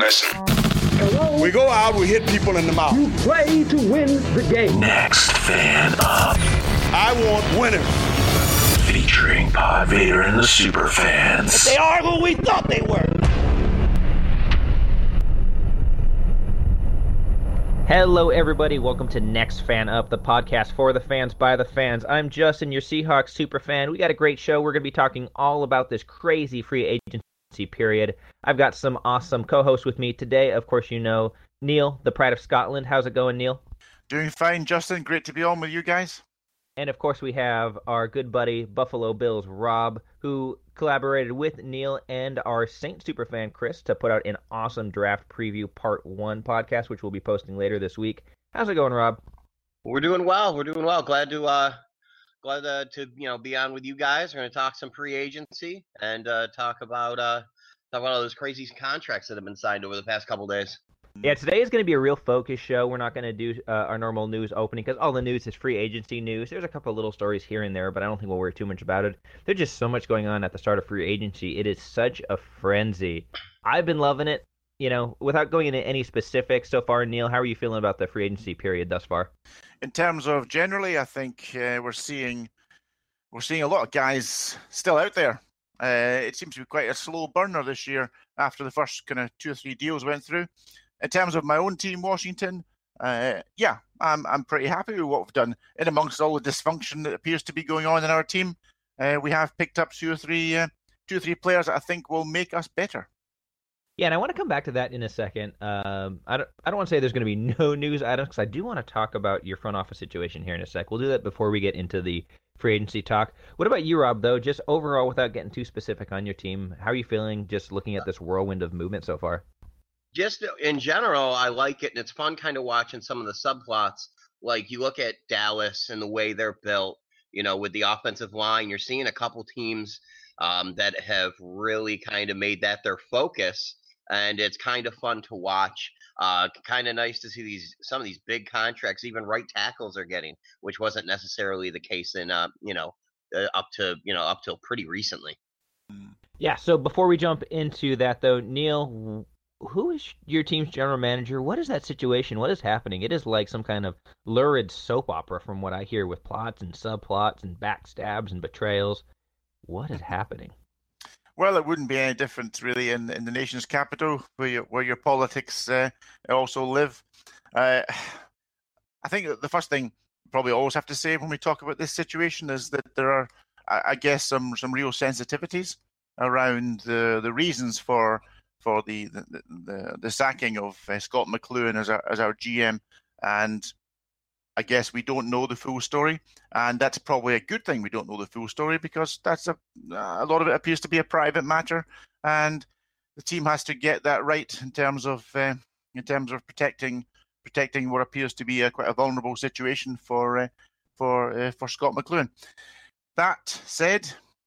Listen. Hello? We go out, we hit people in the mouth. You play to win the game. Next Fan Up. I want winners. Featuring Pod Vader and the Super Fans. They are who we thought they were. Hello, everybody. Welcome to Next Fan Up, the podcast for the fans, by the fans. I'm Justin, your Seahawks super fan. We got a great show. We're going to be talking all about this crazy free agency period. I've got some awesome co-hosts with me today. Of course, you know Neil, the pride of Scotland. How's it going, Neil? Doing fine, Justin. Great to be on with you guys. And, of course, we have our good buddy, Buffalo Bills Rob, who collaborated with Neil and our Saints superfan, Chris, to put out an awesome draft preview part 1 podcast, which we'll be posting later this week. How's it going, Rob? We're doing well. Glad to be on with you guys. We're going to talk some free agency and talk about all those crazy contracts that have been signed over the past couple days. Yeah, today is going to be a real focus show. We're not going to do our normal news opening because all the news is free agency news. There's a couple of little stories here and there, but I don't think we'll worry too much about it. There's just so much going on at the start of free agency. It is such a frenzy. I've been loving it. You know, without going into any specifics so far, Neil, how are you feeling about the free agency period thus far? In terms of generally, I think we're seeing a lot of guys still out there. It seems to be quite a slow burner this year after the first kind of 2 or 3 deals went through. In terms of my own team, Washington, I'm pretty happy with what we've done. In amongst all the dysfunction that appears to be going on in our team, we have picked up two or three players that I think will make us better. Yeah, and I want to come back to that in a second. I don't want to say there's going to be no news items because I do want to talk about your front office situation here in a sec. We'll do that before we get into the free agency talk. What about you, Rob, though? Just overall, without getting too specific on your team, how are you feeling just looking at this whirlwind of movement so far? Just in general, I like it, and it's fun kind of watching some of the subplots. Like, you look at Dallas and the way they're built, you know, with the offensive line, you're seeing a couple teams that have really kind of made that their focus, and it's kind of fun to watch. Kind of nice to see some of these big contracts, even right tackles are getting, which wasn't necessarily the case in, up till pretty recently. Yeah, so before we jump into that, though, Neil, who is your team's general manager? What is that situation? What is happening? It is like some kind of lurid soap opera from what I hear with plots and subplots and backstabs and betrayals. What is happening? Well, it wouldn't be any different really in the nation's capital where your politics also live. I think the first thing we probably always have to say when we talk about this situation is that there are, I guess, some real sensitivities around the reasons for the sacking of Scott McCloughan as our GM, and I guess we don't know the full story, and that's probably a good thing. We don't know the full story because that's a lot of it appears to be a private matter, and the team has to get that right in terms of protecting what appears to be quite a vulnerable situation for Scott McCloughan. That said,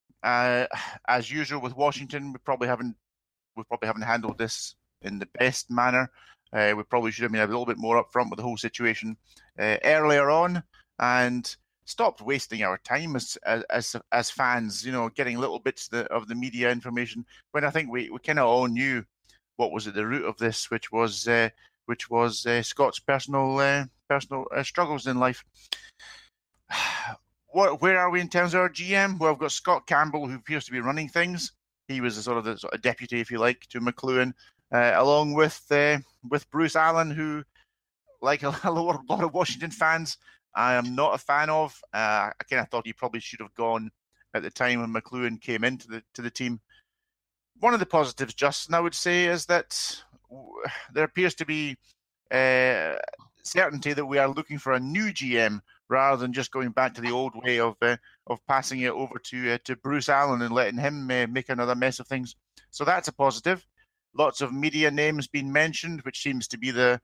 as usual with Washington, we probably haven't handled this in the best manner. We probably should have been a little bit more upfront with the whole situation earlier on and stopped wasting our time as fans, you know, getting little bits of the media information when I think we kind of all knew what was at the root of this, which was Scott's personal struggles in life. Where are we in terms of our GM? Well, we've got Scott Campbell, who appears to be running things. He was the deputy, if you like, to McCloughan, along with Bruce Allen, who, like a lot of Washington fans, I am not a fan of. I kind of thought he probably should have gone at the time when McCloughan came into the team. One of the positives, Justin, I would say, is that there appears to be certainty that we are looking for a new GM rather than just going back to the old way of passing it over to Bruce Allen and letting him make another mess of things. So that's a positive. Lots of media names being mentioned, which seems to be the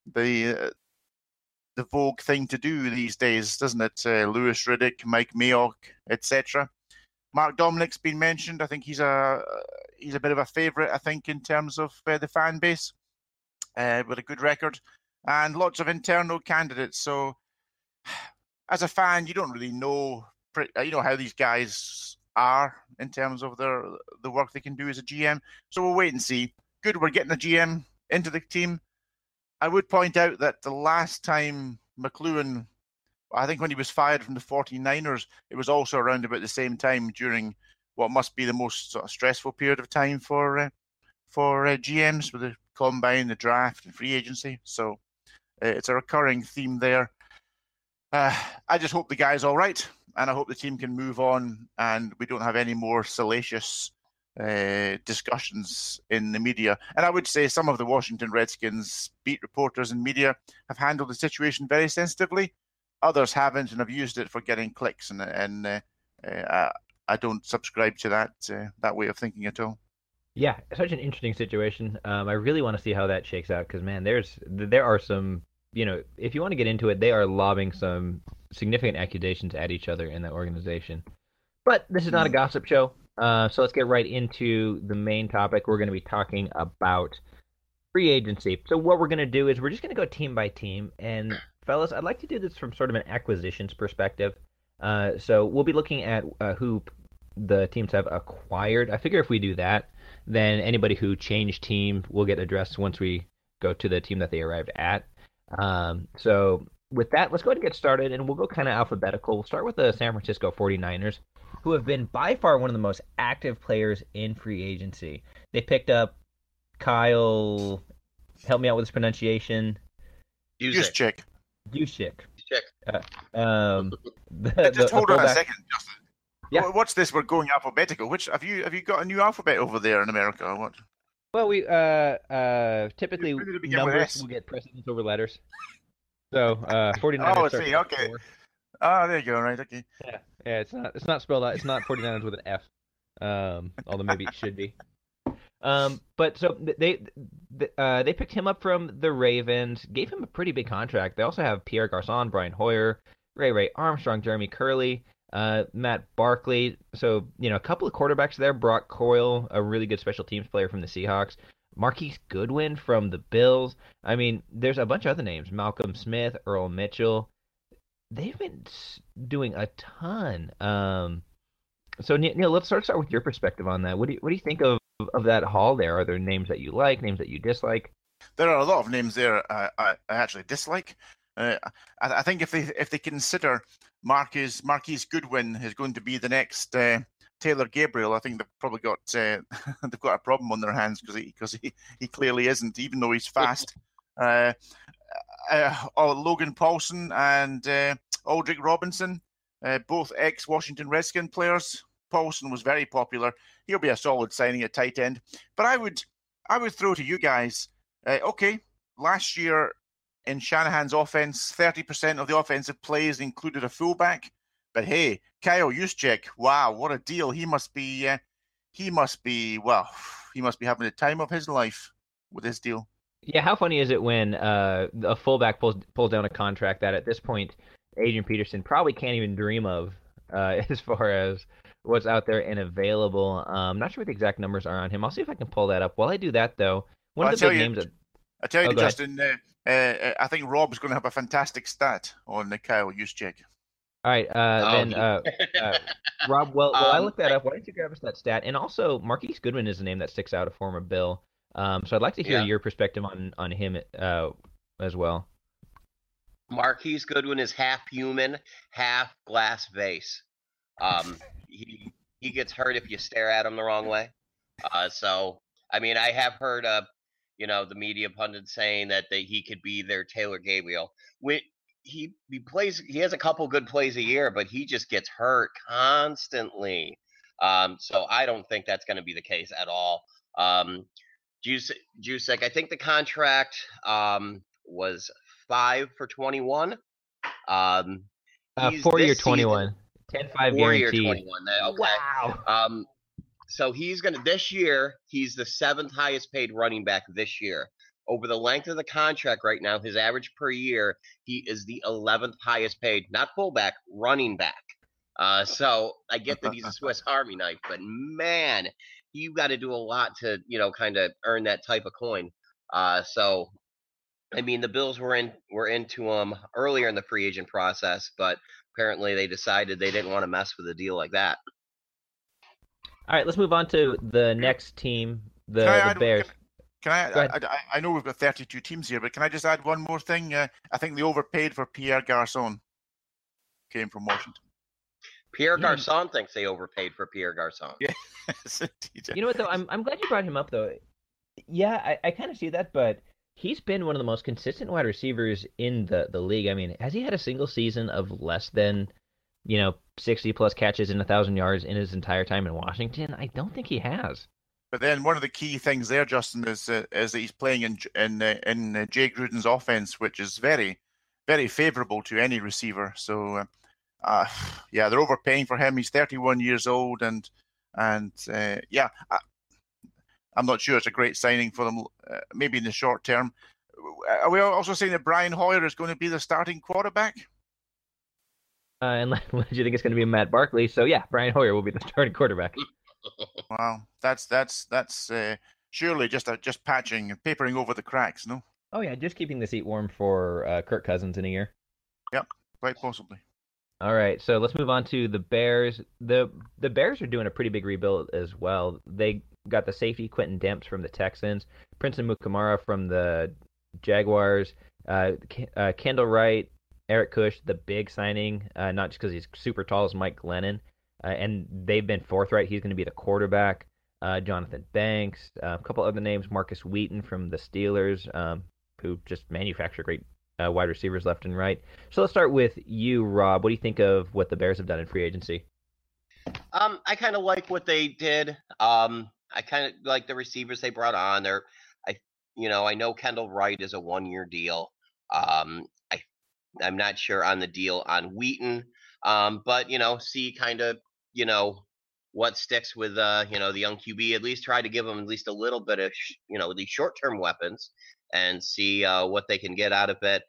vogue thing to do these days, doesn't it? Louis Riddick, Mike Mayock, etc. Mark Dominic's been mentioned. I think he's a bit of a favourite, I think, in terms of the fan base, with a good record, and lots of internal candidates. So, as a fan, you don't really know, how these guys are in terms of the work they can do as a GM. So we'll wait and see. Good, we're getting a GM into the team. I would point out that the last time McLuhan, I think when he was fired from the 49ers, it was also around about the same time during what must be the most sort of stressful period of time for GMs with the combine, the draft, and free agency. So it's a recurring theme there. I just hope the guy's all right, and I hope the team can move on and we don't have any more salacious discussions in the media. And I would say some of the Washington Redskins beat reporters and media have handled the situation very sensitively. Others haven't and have used it for getting clicks, and I don't subscribe to that way of thinking at all. Yeah, such an interesting situation. I really want to see how that shakes out because, man, there are some, if you want to get into it, they are lobbing some significant accusations at each other in that organization. But this is not a gossip show, so let's get right into the main topic. We're going to be talking about free agency. So what we're going to do is we're just going to go team by team. And, fellas, I'd like to do this from sort of an acquisitions perspective. So we'll be looking at who the teams have acquired. I figure if we do that, then anybody who changed team will get addressed once we go to the team that they arrived at. So with that, let's go ahead and get started, and we'll go kind of alphabetical. We'll start with the San Francisco 49ers, who have been by far one of the most active players in free agency. They picked up Kyle, help me out with his pronunciation. Juszczyk. Just hold on a second, Justin. Yeah. What's this? We're going alphabetical. Which have you got a new alphabet over there in America or what? Well, we typically numbers will get precedence over letters. So 49ers. Oh, I see. Okay. 4. Oh, there you go. Right. Okay. Yeah. It's not spelled out. It's not 49ers with an F. Although maybe it should be. But so they picked him up from the Ravens, gave him a pretty big contract. They also have Pierre Garçon, Brian Hoyer, Ray Armstrong, Jeremy Curley, Matt Barkley. So, a couple of quarterbacks there. Brock Coyle, a really good special teams player from the Seahawks. Marquise Goodwin from the Bills. I mean, there's a bunch of other names. Malcolm Smith, Earl Mitchell. They've been doing a ton. So, Neil, let's start with your perspective on that. What do you think of that haul there? Are there names that you like, names that you dislike? There are a lot of names there I actually dislike. I think if they consider Marquise Goodwin is going to be the next Taylor Gabriel, I think they've probably got they've got a problem on their hands because he clearly isn't, even though he's fast. Logan Paulson and Aldrick Robinson, both ex-Washington Redskin players. Paulson was very popular. He'll be a solid signing at tight end. But I would throw to you guys, okay, last year in Shanahan's offense, 30% of the offensive plays included a fullback. But hey, Kyle Juszczyk, wow, what a deal. He must be having the time of his life with this deal. Yeah, how funny is it when a fullback pulls down a contract that at this point Adrian Peterson probably can't even dream of as far as what's out there and available. I'm not sure what the exact numbers are on him. I'll see if I can pull that up. While I do that, though, one of the big names... I tell you, Justin, I think Rob's going to have a fantastic stat on Kyle Juszczyk. All right, Rob, while I look that up, why don't you grab us that stat? And also, Marquise Goodwin is a name that sticks out, a former Bill. So I'd like to hear your perspective on him as well. Marquise Goodwin is half human, half glass vase. He gets hurt if you stare at him the wrong way. So, I mean, I have heard the media pundits saying that he could be their Taylor Gabriel. He has a couple good plays a year, but he just gets hurt constantly. So I don't think that's going to be the case at all. Juszczyk, I think the contract was 5 for 21. 4-year 21. 10-5 guaranteed. 4-year 21. Okay. Wow. So this year, he's the 7th highest paid running back this year. Over the length of the contract right now, his average per year, he is the 11th highest paid, not fullback, running back. So I get that he's a Swiss Army knife, but man, you got to do a lot to, kind of earn that type of coin. So, I mean, the Bills were into him earlier in the free agent process, but apparently they decided they didn't want to mess with a deal like that. All right, let's move on to the next team, the Bears. Go ahead. I know we've got 32 teams here, but can I just add one more thing? I think they overpaid for Pierre Garçon. Came from Washington. Pierre Garçon thinks they overpaid for Pierre Garçon. Yes, indeed. You know what though? I'm glad you brought him up though. Yeah, I kind of see that, but he's been one of the most consistent wide receivers in the league. I mean, has he had a single season of less than 60 plus catches and 1,000 yards in his entire time in Washington? I don't think he has. But then one of the key things there, Justin, is that he's playing in Jay Gruden's offense, which is very, very favorable to any receiver. So, yeah, they're overpaying for him. He's 31 years old, and yeah, I'm not sure it's a great signing for them. Maybe in the short term. Are we also saying that Brian Hoyer is going to be the starting quarterback? Unless you think it's going to be Matt Barkley, so yeah, Brian Hoyer will be the starting quarterback. Wow, that's surely just patching and papering over the cracks, no? Oh yeah, just keeping the seat warm for Kirk Cousins in a year. Yep, quite possibly. All right, so let's move on to the Bears. The Bears are doing a pretty big rebuild as well. They got the safety Quentin Demps from the Texans, Prince Amukamara from the Jaguars, Kendall Wright, Eric Kush, the big signing, not just because he's super tall as Mike Glennon. And they've been forthright. He's going to be the quarterback. Jonathan Banks, a couple other names, Marcus Wheaton from the Steelers, who just manufacture great wide receivers left and right. So let's start with you, Rob. What do you think of what the Bears have done in free agency? I kind of like what they did. I kind of like the receivers they brought on. I know Kendall Wright is a 1-year deal. I'm not sure on the deal on Wheaton, but see kind of what sticks with the young QB. At least try to give them at least a little bit of these short-term weapons and see what they can get out of it.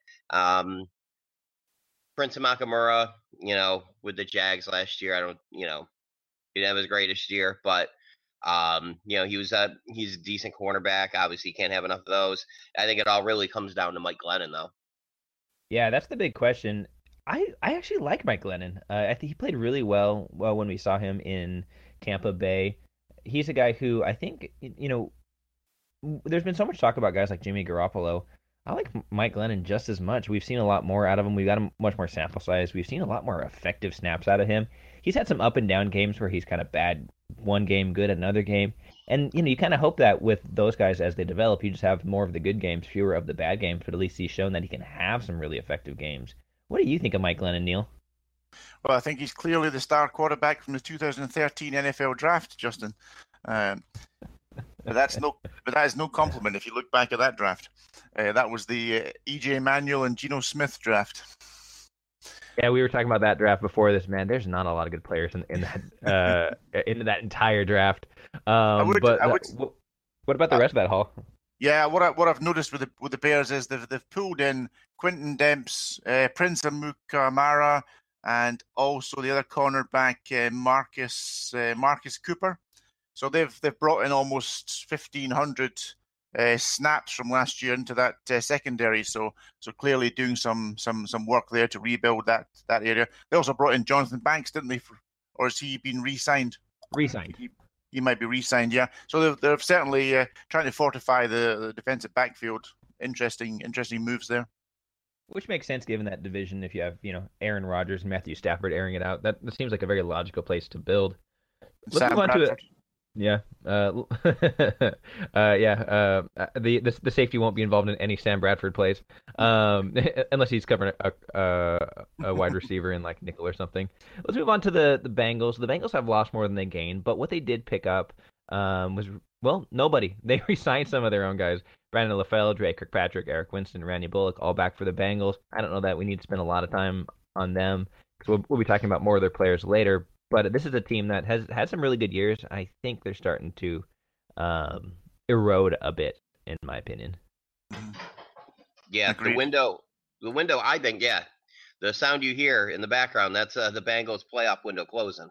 Prince Amukamara, with the Jags last year, he didn't have his greatest year, but he's a decent cornerback. Obviously, you can't have enough of those. I think it all really comes down to Mike Glennon, though. Yeah, that's the big question. I actually like Mike Glennon. I think he played really well when we saw him in Tampa Bay. He's a guy who I think, there's been so much talk about guys like Jimmy Garoppolo. I like Mike Glennon just as much. We've seen a lot more out of him. We've got a much more sample size. We've seen a lot more effective snaps out of him. He's had some up and down games where he's kind of bad one game, good another game. And, you kind of hope that with those guys as they develop, you just have more of the good games, fewer of the bad games, but at least he's shown that he can have some really effective games. What do you think of Mike Glennon, Neil? Well, I think he's clearly the star quarterback from the 2013 NFL draft, Justin. But that is no compliment if you look back at that draft. That was the E.J. Manuel and Geno Smith draft. Yeah, we were talking about that draft before this, man. There's not a lot of good players in that that entire draft. What about the rest of that haul? Yeah, what I've noticed with the Bears is they've pulled in Quentin Demps, Prince Amukamara, and also the other cornerback Marcus Cooper. So they've brought in almost 1,500 snaps from last year into that secondary. So clearly doing some work there to rebuild that area. They also brought in Jonathan Banks, didn't they? Or has he been re-signed? Re-signed. He might be re-signed, yeah. So they're certainly trying to fortify the defensive backfield. Interesting moves there. Which makes sense given that division. If you have Aaron Rodgers and Matthew Stafford airing it out, that seems like a very logical place to build. Let's move on to it. Yeah. The safety won't be involved in any Sam Bradford plays, unless he's covering a wide receiver in like nickel or something. Let's move on to the Bengals. The Bengals have lost more than they gained, but what they did pick up was nobody. They re-signed some of their own guys. Brandon LaFell, Dre Kirkpatrick, Eric Winston, Randy Bullock, all back for the Bengals. I don't know that we need to spend a lot of time on them because we'll be talking about more of their players later. But this is a team that has had some really good years. I think they're starting to erode a bit, in my opinion. Yeah, Agreed. The window. I think, yeah, the sound you hear in the background, that's the Bengals playoff window closing.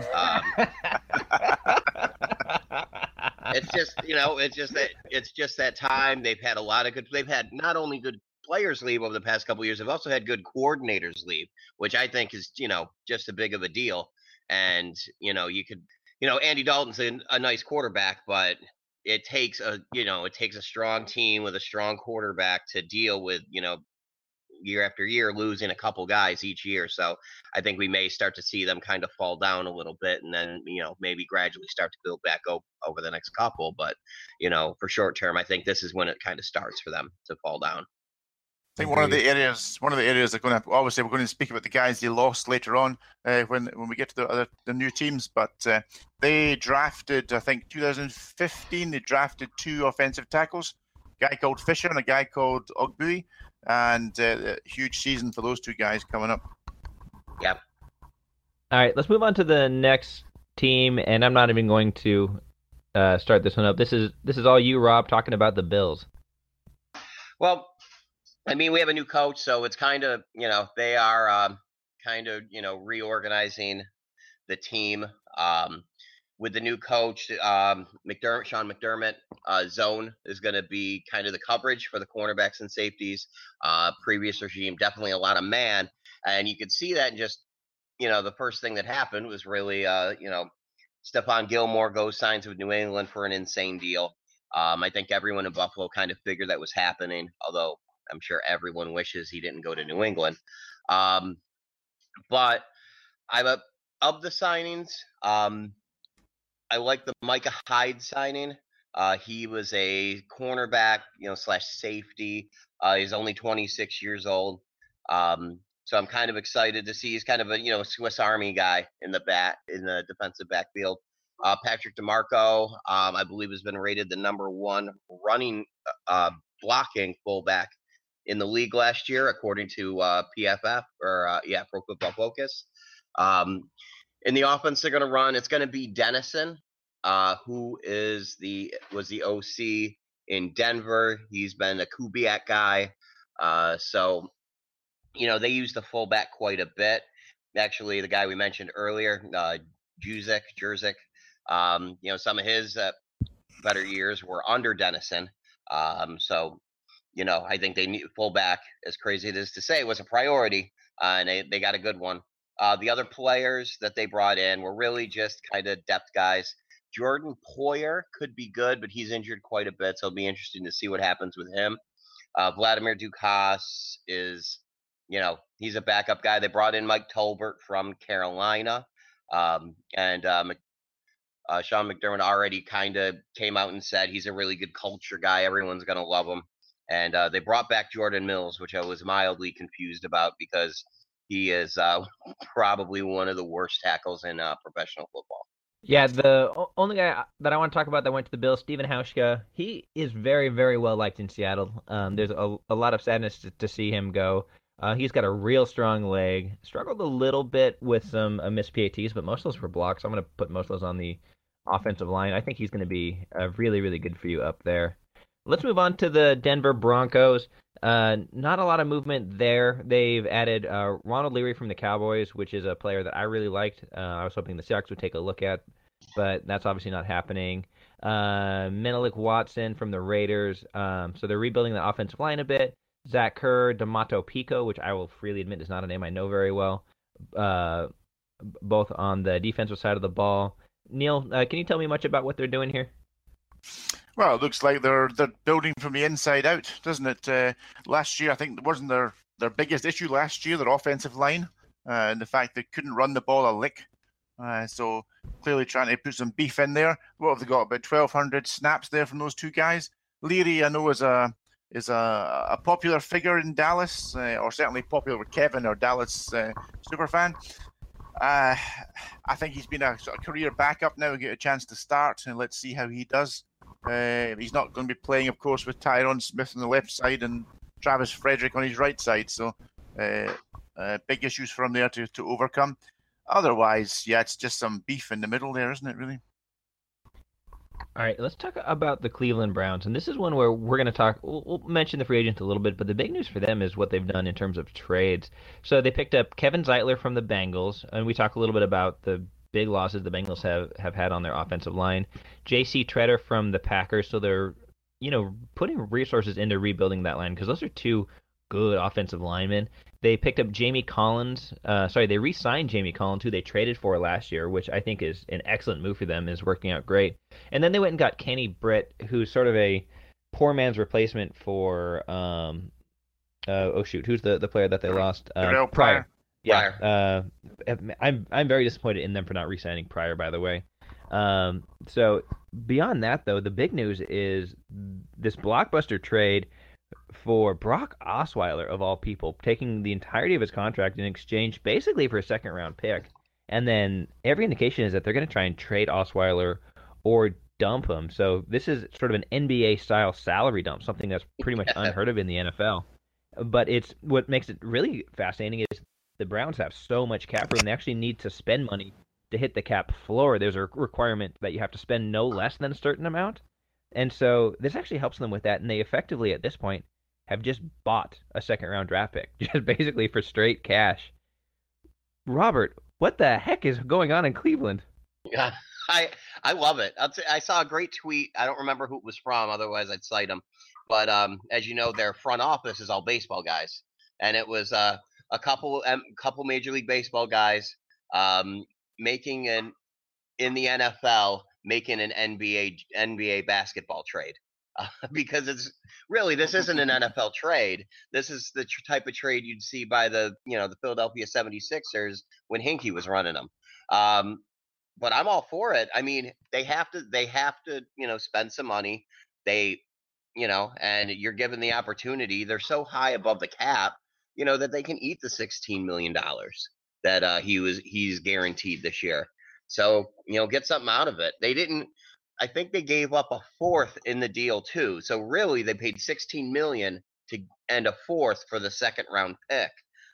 It's just that time. They've had a lot of good. They've had not only good players leave over the past couple of years, they've also had good coordinators leave, which I think is just as big of a deal. And you could Andy Dalton's a nice quarterback, but it takes a strong team with a strong quarterback to deal with, year after year losing a couple guys each year. So I think we may start to see them kind of fall down a little bit, and then maybe gradually start to build back over the next couple. But for short term, I think this is when it kind of starts for them to fall down. I think one of the areas they're going to, obviously we're going to speak about the guys they lost later on when we get to the new teams, but they drafted, I think 2015, they drafted 2 offensive tackles, a guy called Fisher and a guy called Ogbui, and a huge season for those 2 guys coming up. Yep. All right, let's move on to the next team, and I'm not even going to start this one up. This is all you, Rob, talking about the Bills. Well, I mean, we have a new coach, so it's kind of, they are reorganizing the team with the new coach, Sean McDermott. Zone is going to be kind of the coverage for the cornerbacks and safeties. Previous regime, definitely a lot of man, and you could see that in just, the first thing that happened was really, Stephon Gilmore signs with New England for an insane deal. I think everyone in Buffalo kind of figured that was happening, although I'm sure everyone wishes he didn't go to New England. But of the signings, I like the Micah Hyde signing. He was a cornerback, / safety. He's only 26 years old. So I'm kind of excited to see. He's kind of a Swiss Army guy in the defensive backfield. Patrick DeMarco, I believe, has been rated the number 1 running blocking fullback in the league last year, according to PFF or Pro Football Focus. In the offense they're going to run, it's going to be Dennison, who was the OC in Denver. He's been a Kubiak guy. So, they use the fullback quite a bit. Actually, the guy we mentioned earlier, Jurzik, some of his better years were under Dennison. So, I think they need fullback, as crazy it is to say, was a priority, and they got a good one. The other players that they brought in were really just kind of depth guys. Jordan Poyer could be good, but he's injured quite a bit, so it'll be interesting to see what happens with him. Vladimir Dukas is, he's a backup guy. They brought in Mike Tolbert from Carolina, and Sean McDermott already kind of came out and said he's a really good culture guy. Everyone's going to love him. And they brought back Jordan Mills, which I was mildly confused about because he is probably one of the worst tackles in professional football. Yeah, the only guy that I want to talk about that went to the Bills, Steven Hauschka, he is very, very well liked in Seattle. There's a lot of sadness to see him go. He's got a real strong leg. Struggled a little bit with some missed PATs, but most of those were blocks. I'm going to put most of those on the offensive line. I think he's going to be really, really good for you up there. Let's move on to the Denver Broncos. Not a lot of movement there. They've added Ronald Leary from the Cowboys, which is a player that I really liked. I was hoping the Seahawks would take a look at, but that's obviously not happening. Menelik Watson from the Raiders. So they're rebuilding the offensive line a bit. Zach Kerr, D'Amato Pico, which I will freely admit is not a name I know very well, both on the defensive side of the ball. Neil, can you tell me much about what they're doing here? Well, it looks like they're building from the inside out, doesn't it? Last year, I think it wasn't their biggest issue last year, their offensive line, and the fact they couldn't run the ball a lick. So clearly trying to put some beef in there. What have they got? About 1,200 snaps there from those 2 guys. Leary, I know, is a popular figure in Dallas, or certainly popular with Kevin, or Dallas superfan. I think he's been a sort of career backup now. Get a chance to start, and let's see how he does. He's not going to be playing, of course, with Tyron Smith on the left side and Travis Frederick on his right side. So big issues for him there to overcome. Otherwise, yeah, it's just some beef in the middle there, isn't it, really? All right, let's talk about the Cleveland Browns. And this is one where we're going to talk, we'll mention the free agents a little bit, but the big news for them is what they've done in terms of trades. So they picked up Kevin Zeitler from the Bengals, and we talked a little bit about the big losses the Bengals have had on their offensive line. J.C. Tretter from the Packers, so they're, putting resources into rebuilding that line because those are 2 good offensive linemen. they picked up Jamie Collins. They re-signed Jamie Collins, who they traded for last year, which I think is an excellent move for them. Is working out great. And then they went and got Kenny Britt, who's sort of a poor man's replacement for who's the player that they lost? Pryor. Yeah. I'm very disappointed in them for not re-signing Pryor, by the way. So beyond that, though, the big news is this blockbuster trade for Brock Osweiler, of all people, taking the entirety of his contract in exchange basically for a second-round pick. And then every indication is that they're going to try and trade Osweiler or dump him. So this is sort of an NBA-style salary dump, something that's pretty much unheard of in the NFL. But it's what makes it really fascinating is the Browns have so much cap room. They actually need to spend money to hit the cap floor. There's a requirement that you have to spend no less than a certain amount. And so this actually helps them with that. And they effectively, at this point, have just bought a second-round draft pick, just basically for straight cash. Robert, what the heck is going on in Cleveland? Yeah, I love it. I saw a great tweet. I don't remember who it was from. Otherwise, I'd cite them. But as you know, their front office is all baseball guys. And it was a couple Major League Baseball guys making in the NFL, making an NBA basketball trade. Because it's really, this isn't an NFL trade. This is the type of trade you'd see by the Philadelphia 76ers when Hinkie was running them. But I'm all for it. I mean, they have to, spend some money. And you're given the opportunity. They're so high above the cap, that they can eat the $16 million that he's guaranteed this year. So, get something out of it. I think they gave up a fourth in the deal too. So really they paid $16 million and a fourth for the second round pick.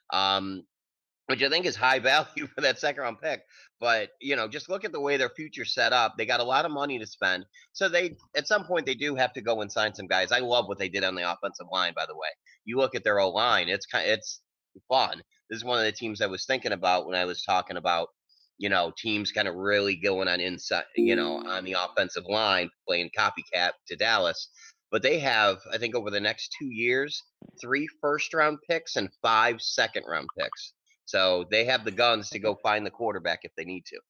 Which I think is high value for that second round pick. But, just look at the way their future's set up. They got a lot of money to spend. So at some point they do have to go and sign some guys. I love what they did on the offensive line, by the way. You look at their O-line, it's fun. This is one of the teams I was thinking about when I was talking about, teams kind of really going on inside, on the offensive line, playing copycat to Dallas. But they have, I think over the next 2 years, 3 first-round picks and 5 second-round picks. So they have the guns to go find the quarterback if they need to.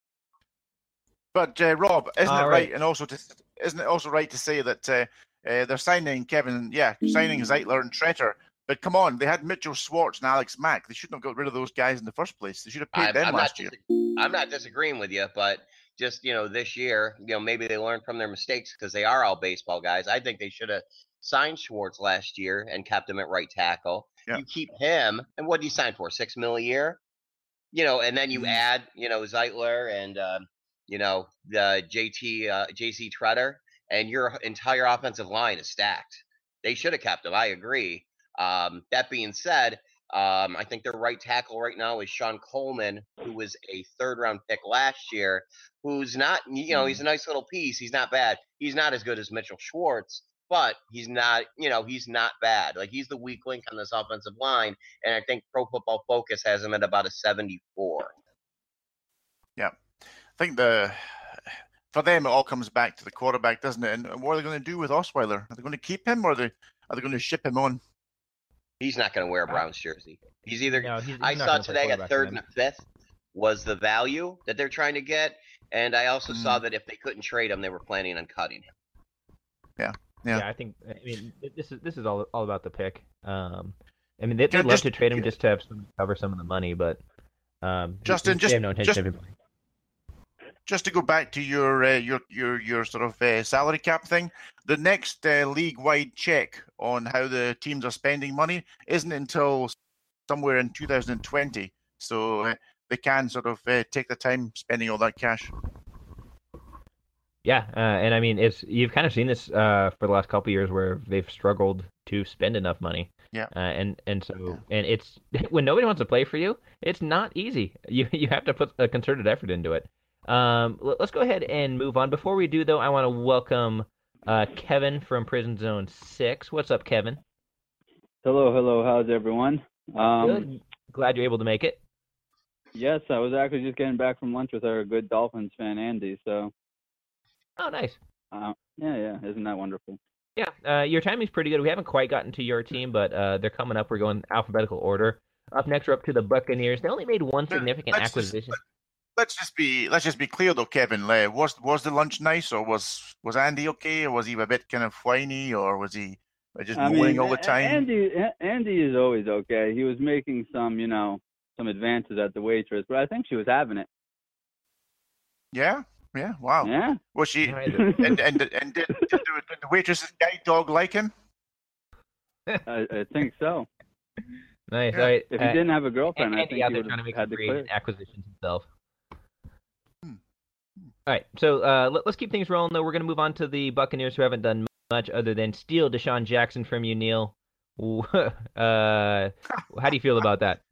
But Rob, isn't it right, and isn't it also right to say that they're signing signing Zeitler and Tretter? But come on, they had Mitchell Schwartz and Alex Mack. They shouldn't have got rid of those guys in the first place. They should have paid them last year. I'm not disagreeing with you, but just this year, maybe they learned from their mistakes because they are all baseball guys. I think they should have signed Schwartz last year and kept him at right tackle. Yeah. You keep him, and what do you sign for? $6 million a year, and then you add, Zeitler and the JC Tretter, and your entire offensive line is stacked. They should have kept him. I agree. That being said, I think their right tackle right now is Sean Coleman, who was a third-round pick last year, who's not, he's a nice little piece. He's not bad. He's not as good as Mitchell Schwartz, but he's not bad. Like, he's the weak link on this offensive line, and I think Pro Football Focus has him at about a 74. Yeah. I think for them, it all comes back to the quarterback, doesn't it? And what are they going to do with Osweiler? Are they going to keep him, or are they going to ship him on? He's not going to wear a Browns jersey. He's either. No, he's I saw today a third and a fifth was the value that they're trying to get, and I also saw that if they couldn't trade him, they were planning on cutting him. Yeah. I mean, this is all about the pick. They'd love to trade him just to have cover some of the money, but Justin, they have no intention of him. Just to go back to your sort of salary cap thing, the next league-wide check on how the teams are spending money isn't until somewhere in 2020. So they can sort of take the time spending all that cash. Yeah, and I mean, you've kind of seen this for the last couple of years where they've struggled to spend enough money. Yeah. And it's when nobody wants to play for you, it's not easy. You have to put a concerted effort into it. Let's go ahead and move on. Before we do, though, I want to welcome Kevin from Prison Zone 6. What's up, Kevin? Hello. How's everyone? Good. Glad you're able to make it. Yes, I was actually just getting back from lunch with our good Dolphins fan, Andy. So. Oh, nice. Yeah. Isn't that wonderful? Yeah. Your timing's pretty good. We haven't quite gotten to your team, but they're coming up. We're going alphabetical order. Up next, we're up to the Buccaneers. They only made one significant Let's acquisition. Let's just be clear though, Kevin. Was the lunch nice, or was Andy okay, or was he a bit kind of whiny, or was he just moaning all the time? Andy is always okay. He was making some advances at the waitress, but I think she was having it. Yeah. Wow. Yeah. Was she? and did the waitress's guide dog like him? I think so. Nice. Yeah. All right. If he didn't have a girlfriend, I Andy think out he there would trying to have make had some the great clear. acquisitions himself. All right, so let's keep things rolling, though. We're going to move on to the Buccaneers, who haven't done much other than steal Deshaun Jackson from you, Neil. How do you feel about that?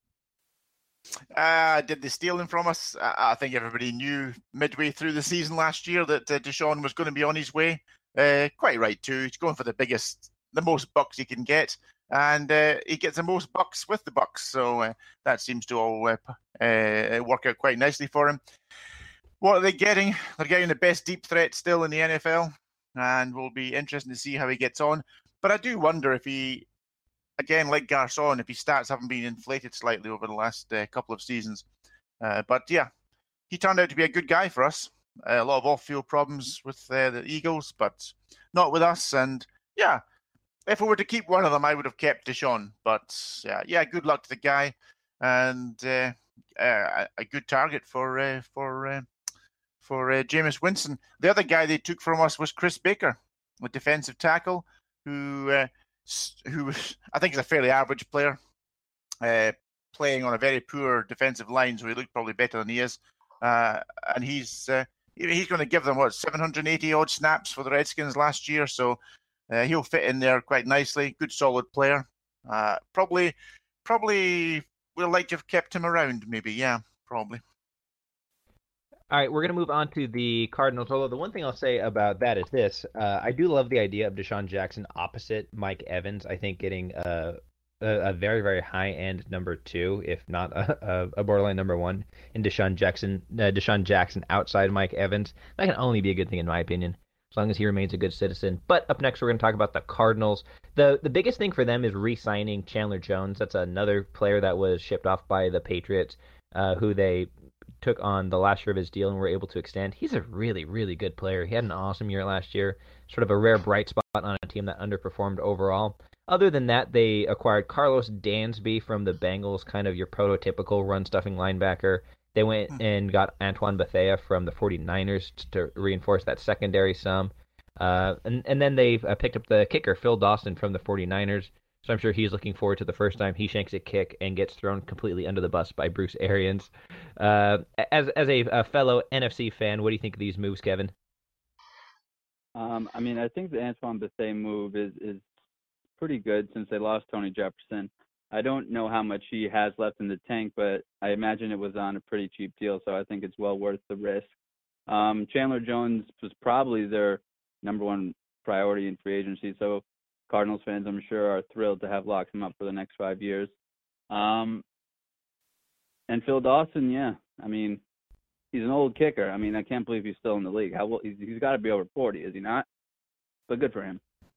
Did they steal him from us? I think everybody knew midway through the season last year that Deshaun was going to be on his way. Quite right, too. He's going for the most bucks he can get. And he gets the most bucks with the Bucks. So that seems to all work out quite nicely for him. What are they getting? They're getting the best deep threat still in the NFL, and will be interesting to see how he gets on. But I do wonder if he, again, like Garcon, if his stats haven't been inflated slightly over the last couple of seasons. But yeah, he turned out to be a good guy for us. A lot of off-field problems with the Eagles, but not with us. And yeah, if we were to keep one of them, I would have kept Deshaun. But yeah, good luck to the guy, and a good target for Jameis Winston. The other guy they took from us was Chris Baker, a defensive tackle, who I think is a fairly average player, playing on a very poor defensive line, so he looked probably better than he is. And he's going to give them 780 odd snaps for the Redskins last year, so he'll fit in there quite nicely. Good solid player. Probably we'll like to have kept him around. Maybe, yeah, probably. All right, we're going to move on to the Cardinals. Although the one thing I'll say about that is this. I do love the idea of Deshaun Jackson opposite Mike Evans. I think getting a very, very high-end number 2, if not a borderline number 1, in Deshaun Jackson outside Mike Evans, that can only be a good thing in my opinion, as long as he remains a good citizen. But up next, we're going to talk about the Cardinals. The biggest thing for them is re-signing Chandler Jones. That's another player that was shipped off by the Patriots, who they took on the last year of his deal and were able to extend. He's a really, really good player. He had an awesome year last year, sort of a rare bright spot on a team that underperformed overall. Other than that, they acquired Carlos Dansby from the Bengals, kind of your prototypical run-stuffing linebacker. They went and got Antoine Bethea from the 49ers to reinforce that secondary some. And then they picked up the kicker, Phil Dawson, from the 49ers. So I'm sure he's looking forward to the first time he shanks a kick and gets thrown completely under the bus by Bruce Arians. As a fellow NFC fan, what do you think of these moves, Kevin? I think the Antoine Bethea move is pretty good since they lost Tony Jefferson. I don't know how much he has left in the tank, but I imagine it was on a pretty cheap deal, so I think it's well worth the risk. Chandler Jones was probably their number 1 priority in free agency, so Cardinals fans, I'm sure, are thrilled to have locked him up for the next 5 years. And Phil Dawson, yeah, he's an old kicker. I can't believe he's still in the league. He's got to be over 40, is he not? But good for him.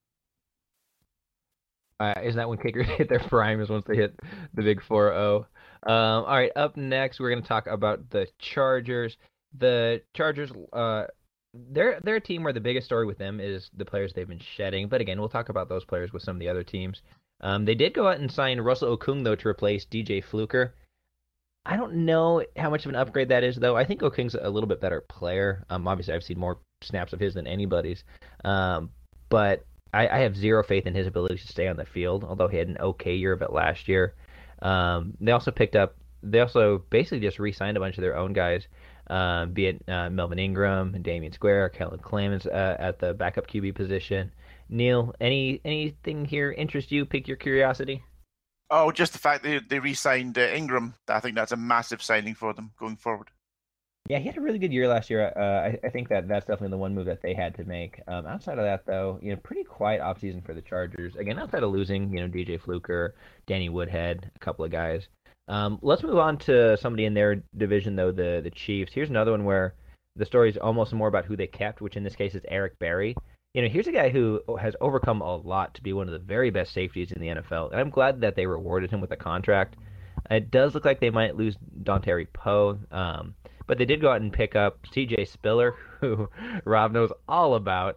Isn't that when kickers hit their prime, is once they hit the big 4-0? All right, up next, we're going to talk about the Chargers. The Chargers, they're a team where the biggest story with them is the players they've been shedding. But again, we'll talk about those players with some of the other teams. They did go out and sign Russell Okung, though, to replace DJ Fluker. I don't know how much of an upgrade that is, though. I think Okung's a little bit better player. Obviously, I've seen more snaps of his than anybody's. But I have zero faith in his ability to stay on the field, although he had an okay year of it last year. They also basically just re-signed a bunch of their own guys, be it Melvin Ingram, Damian Square, Kellen Clemens at the backup QB position. Neil, anything here interest you, pique your curiosity? Oh, just the fact that they re-signed Ingram. I think that's a massive signing for them going forward. Yeah, he had a really good year last year. I think that's definitely the one move that they had to make. Outside of that, though, pretty quiet offseason for the Chargers. Again, outside of losing, DJ Fluker, Danny Woodhead, a couple of guys. Let's move on to somebody in their division, though, the Chiefs. Here's another one where the story is almost more about who they kept, which in this case is Eric Berry. here's a guy who has overcome a lot to be one of the very best safeties in the NFL, and I'm glad that they rewarded him with a contract. It does look like they might lose Dontari Poe, but they did go out and pick up C.J. Spiller, who Rob knows all about.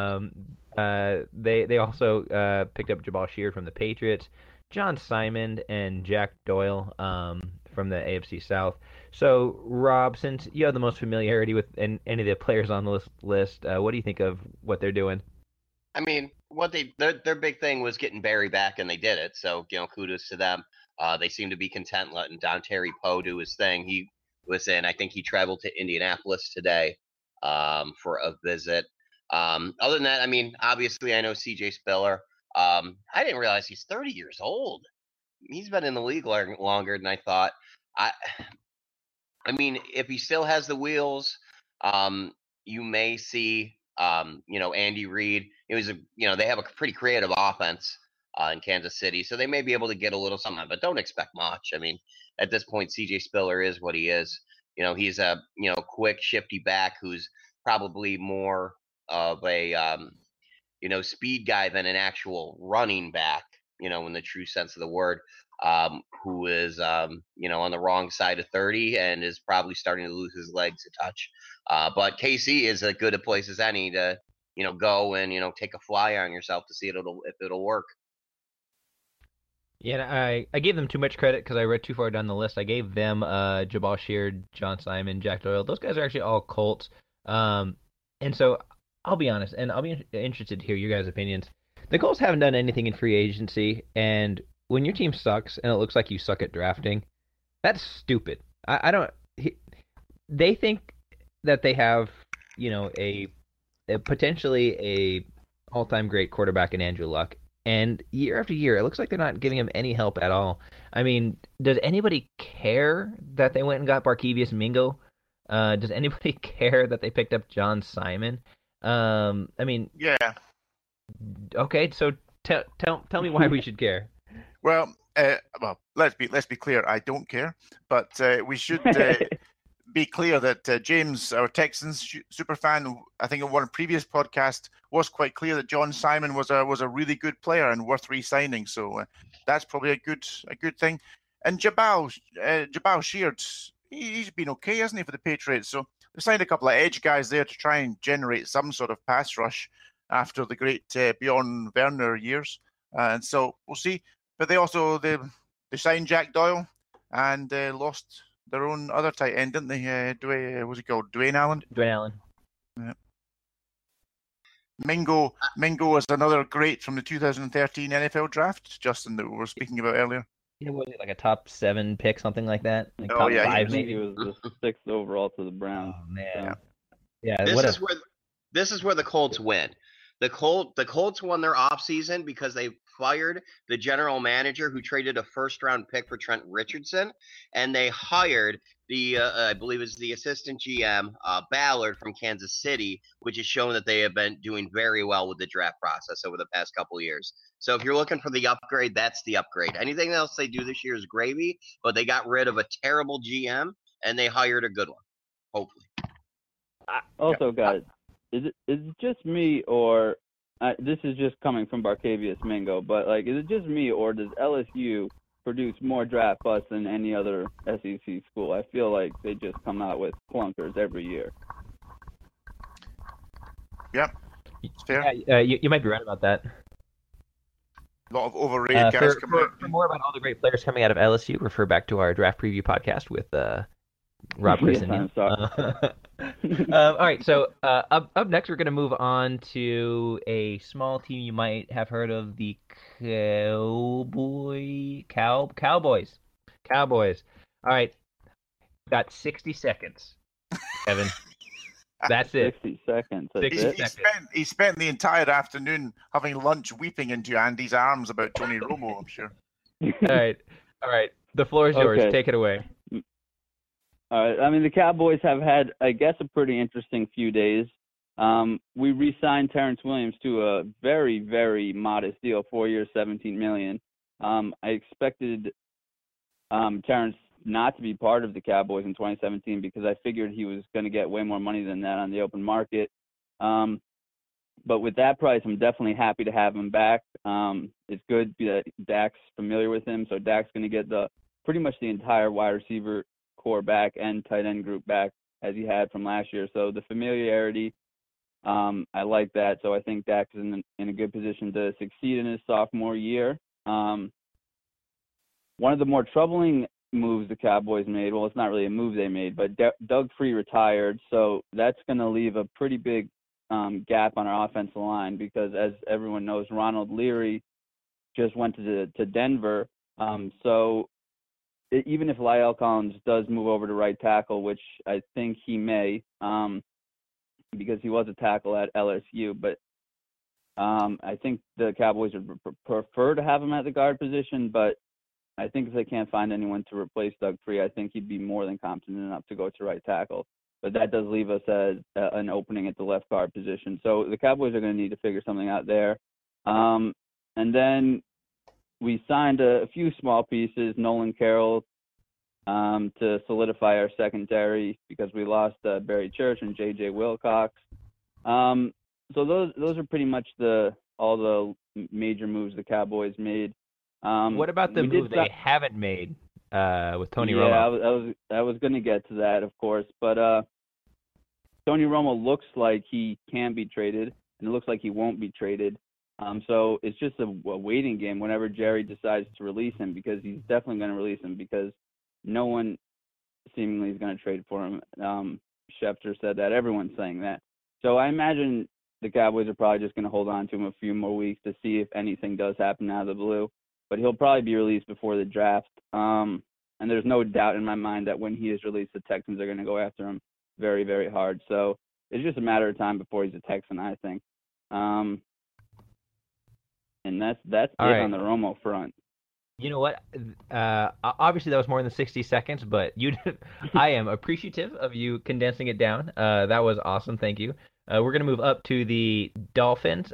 They also picked up Jabal Sheard from the Patriots, John Simon, and Jack Doyle from the AFC South. So, Rob, since you have the most familiarity with any of the players on the list, what do you think of what they're doing? I mean, their big thing was getting Barry back, and they did it. So, kudos to them. They seem to be content letting Dontari Poe do his thing. He was in, I think he traveled to Indianapolis today for a visit. Other than that, I mean, obviously I know C.J. Spiller. I didn't realize he's 30 years old. He's been in the league longer than I thought. I mean, if he still has the wheels, you may see, Andy Reid. It was they have a pretty creative offense in Kansas City, so they may be able to get a little something, but don't expect much. I mean, at this point, C.J. Spiller is what he is. He's a quick, shifty back who's probably more of a speed guy than an actual running back. In the true sense of the word. Who is, on the wrong side of 30 and is probably starting to lose his legs a touch. But KC is as good a place as any to, go and, take a flyer on yourself to see if it'll work. Yeah, I gave them too much credit because I read too far down the list. I gave them Jabal Sheard, John Simon, Jack Doyle. Those guys are actually all Colts. And so I'll be honest, and I'll be interested to hear your guys' opinions. The Colts haven't done anything in free agency, and when your team sucks and it looks like you suck at drafting, that's stupid. They think that they have, a potentially a all-time great quarterback in Andrew Luck, and year after year, it looks like they're not giving him any help at all. I mean, does anybody care that they went and got Barkevious Mingo? Does anybody care that they picked up John Simon? I mean, yeah. Okay, so tell me why we should care. Well, let's be clear. I don't care, but we should be clear that James, our Texans superfan, I think in one previous podcast, was quite clear that John Simon was a really good player and worth re-signing. So that's probably a good thing. And Jabal Sheard, he's been okay, hasn't he, for the Patriots? So they signed a couple of edge guys there to try and generate some sort of pass rush after the great Bjorn Werner years, and so we'll see. But they signed Jack Doyle and lost their own other tight end, didn't they? What's he called? Dwayne Allen. Dwayne Allen. Yeah. Mingo is another great from the 2013 NFL draft, Justin, that we were speaking about earlier. Yeah, was it like a top 7 pick, something like that? Like top 5, maybe. He was the 6th overall to the Browns. Oh man. So. Yeah. This is where the Colts win. The Colts won their offseason because they fired the general manager who traded a first-round pick for Trent Richardson, and they hired I believe it's the assistant GM, Ballard from Kansas City, which has shown that they have been doing very well with the draft process over the past couple of years. So if you're looking for the upgrade, that's the upgrade. Anything else they do this year is gravy, but they got rid of a terrible GM, and they hired a good one, hopefully. Also, guys, is it just me, or this is just coming from Barkevious Mingo, but is it just me, or does LSU produce more draft busts than any other SEC school? I feel like they just come out with clunkers every year. Yep, it's fair. Yeah, you might be right about that. A lot of overrated guys coming out. For more about all the great players coming out of LSU, refer back to our draft preview podcast with Rob Christen. Yes, I'm sorry. All right, so up next, we're going to move on to a small team you might have heard of, the Cowboys. All right, got 60 seconds, Kevin. That's it. 60 seconds. He spent the entire afternoon having lunch weeping into Andy's arms about Tony Romo, I'm sure. All right. The floor is yours. Okay. Take it away. All right. I mean, the Cowboys have had, I guess, a pretty interesting few days. We re-signed Terrence Williams to a very, very modest deal, 4 years, $17 million. I expected Terrence not to be part of the Cowboys in 2017 because I figured he was going to get way more money than that on the open market. But with that price, I'm definitely happy to have him back. It's good that Dak's familiar with him, so Dak's going to get pretty much the entire wide receiver core back and tight end group back as he had from last year. So the familiarity, I like that. So I think Dak's in a good position to succeed in his sophomore year. One of the more troubling moves the Cowboys made, well, it's not really a move they made, but Doug Free retired, so that's going to leave a pretty big gap on our offensive line because, as everyone knows, Ronald Leary just went to Denver. So even if La'el Collins does move over to right tackle, which I think he may, because he was a tackle at LSU, but I think the Cowboys would prefer to have him at the guard position, but I think if they can't find anyone to replace Doug Free, I think he'd be more than competent enough to go to right tackle. But that does leave us as an opening at the left guard position. So the Cowboys are going to need to figure something out there. And then we signed a few small pieces, Nolan Carroll, to solidify our secondary because we lost Barry Church and J.J. Wilcox. So those are pretty much all the major moves the Cowboys made. What about the move they haven't made with Tony Romo? I was going to get to that, of course, but Tony Romo looks like he can be traded, and it looks like he won't be traded. So it's just a waiting game whenever Jerry decides to release him, because he's definitely going to release him because no one seemingly is going to trade for him. Schefter said that. Everyone's saying that. So I imagine the Cowboys are probably just going to hold on to him a few more weeks to see if anything does happen out of the blue. But he'll probably be released before the draft. And there's no doubt in my mind that when he is released, the Texans are going to go after him very, very hard. So it's just a matter of time before he's a Texan, I think. And that's it right on the Romo front. You know what? Obviously, that was more than 60 seconds, but I am appreciative of you condensing it down. That was awesome. Thank you. We're going to move up to the Dolphins.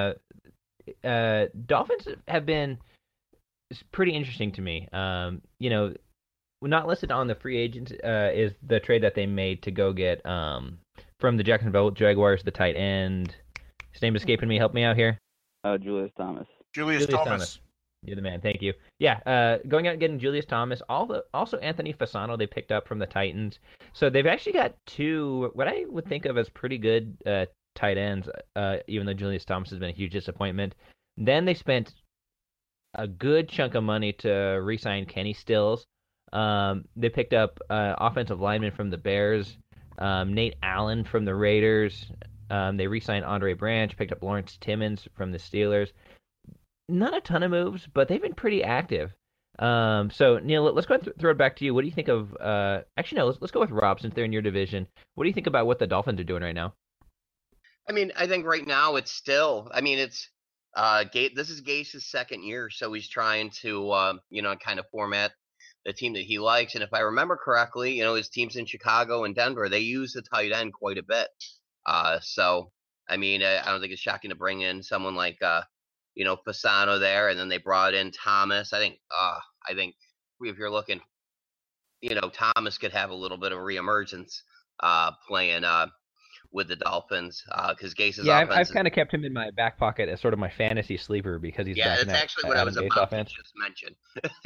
Dolphins have been pretty interesting to me. Not listed on the free agent is the trade that they made to go get from the Jacksonville Jaguars, the tight end. His name is escaping me. Help me out here. Julius Thomas. Julius Thomas. You're the man. Thank you. Yeah, going out and getting Julius Thomas. Also Anthony Fasano they picked up from the Titans. So they've actually got two, what I would think of as pretty good tight ends, even though Julius Thomas has been a huge disappointment. Then they spent a good chunk of money to re-sign Kenny Stills. They picked up offensive lineman from the Bears, Nate Allen from the Raiders. They re-signed Andre Branch, picked up Lawrence Timmons from the Steelers. Not a ton of moves, but they've been pretty active. So, Neil, let's go ahead and throw it back to you. What do you think of actually, no, let's go with Rob since they're in your division. What do you think about what the Dolphins are doing right now? I mean, I think right now it's still, it's this is Gase's second year, so he's trying to, kind of format the team that he likes. And if I remember correctly, his teams in Chicago and Denver, they use the tight end quite a bit. So, I don't think it's shocking to bring in someone like, Fasano there, and then they brought in Thomas. I think if you're looking, Thomas could have a little bit of reemergence playing with the Dolphins because Gase's offense. I've kind of kept him in my back pocket as sort of my fantasy sleeper because he's back in that. That's actually what I was about to just mention.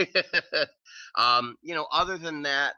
Other than that,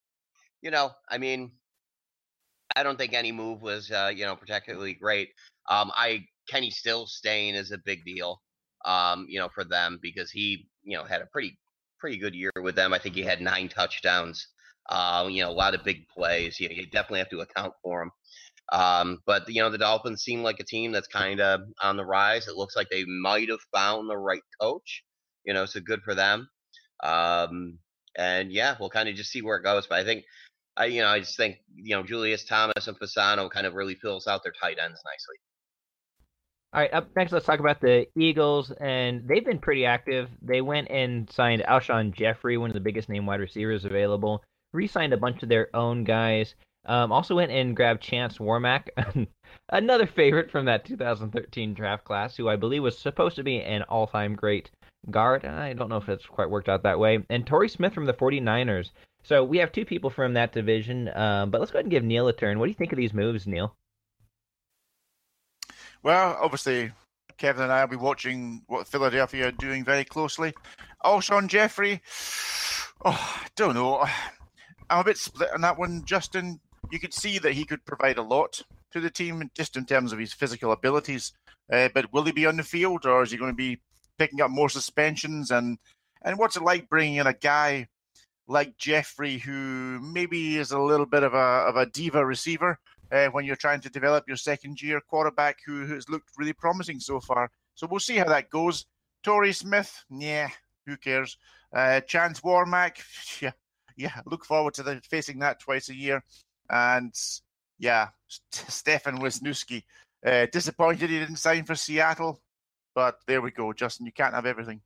I don't think any move was particularly great. Kenny Stills staying is a big deal, for them because he, had a pretty good year with them. I think he had 9 touchdowns, a lot of big plays. You definitely have to account for him. But the Dolphins seem like a team that's kind of on the rise. It looks like they might have found the right coach, so good for them. And yeah, we'll kind of just see where it goes. But I think, I just think, Julius Thomas and Fasano kind of really fills out their tight ends nicely. All right, up next, let's talk about the Eagles, and they've been pretty active. They went and signed Alshon Jeffrey, one of the biggest name wide receivers available, re-signed a bunch of their own guys, also went and grabbed Chance Warmack, another favorite from that 2013 draft class, who I believe was supposed to be an all-time great guard. I don't know if it's quite worked out that way. And Torrey Smith from the 49ers. So we have 2 people from that division, but let's go ahead and give Neil a turn. What do you think of these moves, Neil? Well, obviously, Kevin and I will be watching what Philadelphia are doing very closely. Alshon Jeffrey, I don't know. I'm a bit split on that one, Justin. You could see that he could provide a lot to the team just in terms of his physical abilities. But will he be on the field, or is he going to be picking up more suspensions? And what's it like bringing in a guy like Jeffrey, who maybe is a little bit of a diva receiver when you're trying to develop your second-year quarterback who has looked really promising so far? So we'll see how that goes. Torrey Smith, who cares? Chance Warmack, look forward to facing that twice a year. And Stefan Wisniewski, disappointed he didn't sign for Seattle, but there we go, Justin. You can't have everything.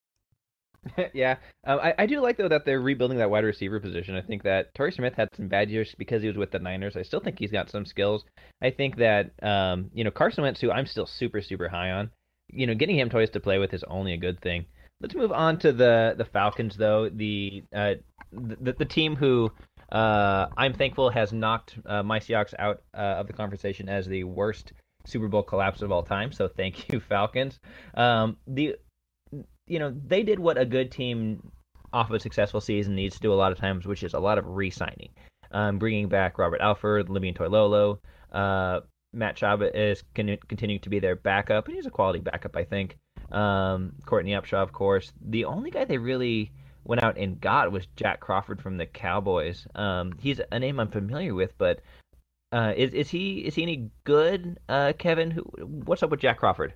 I do like, though, that they're rebuilding that wide receiver position. I think that Torrey Smith had some bad years because he was with the Niners. I still think he's got some skills. I think that, Carson Wentz, who I'm still super, super high on, getting him toys to play with is only a good thing. Let's move on to the Falcons, though. The team who I'm thankful has knocked my Seahawks out of the conversation as the worst Super Bowl collapse of all time. So thank you, Falcons. They did what a good team off of a successful season needs to do a lot of times, which is a lot of re-signing. Bringing back Robert Alford, Lemian Toilolo. Matt Schaub is continuing to be their backup, and he's a quality backup, I think. Courtney Upshaw, of course. The only guy they really went out and got was Jack Crawford from the Cowboys. He's a name I'm familiar with, but is he any good, Kevin? What's up with Jack Crawford?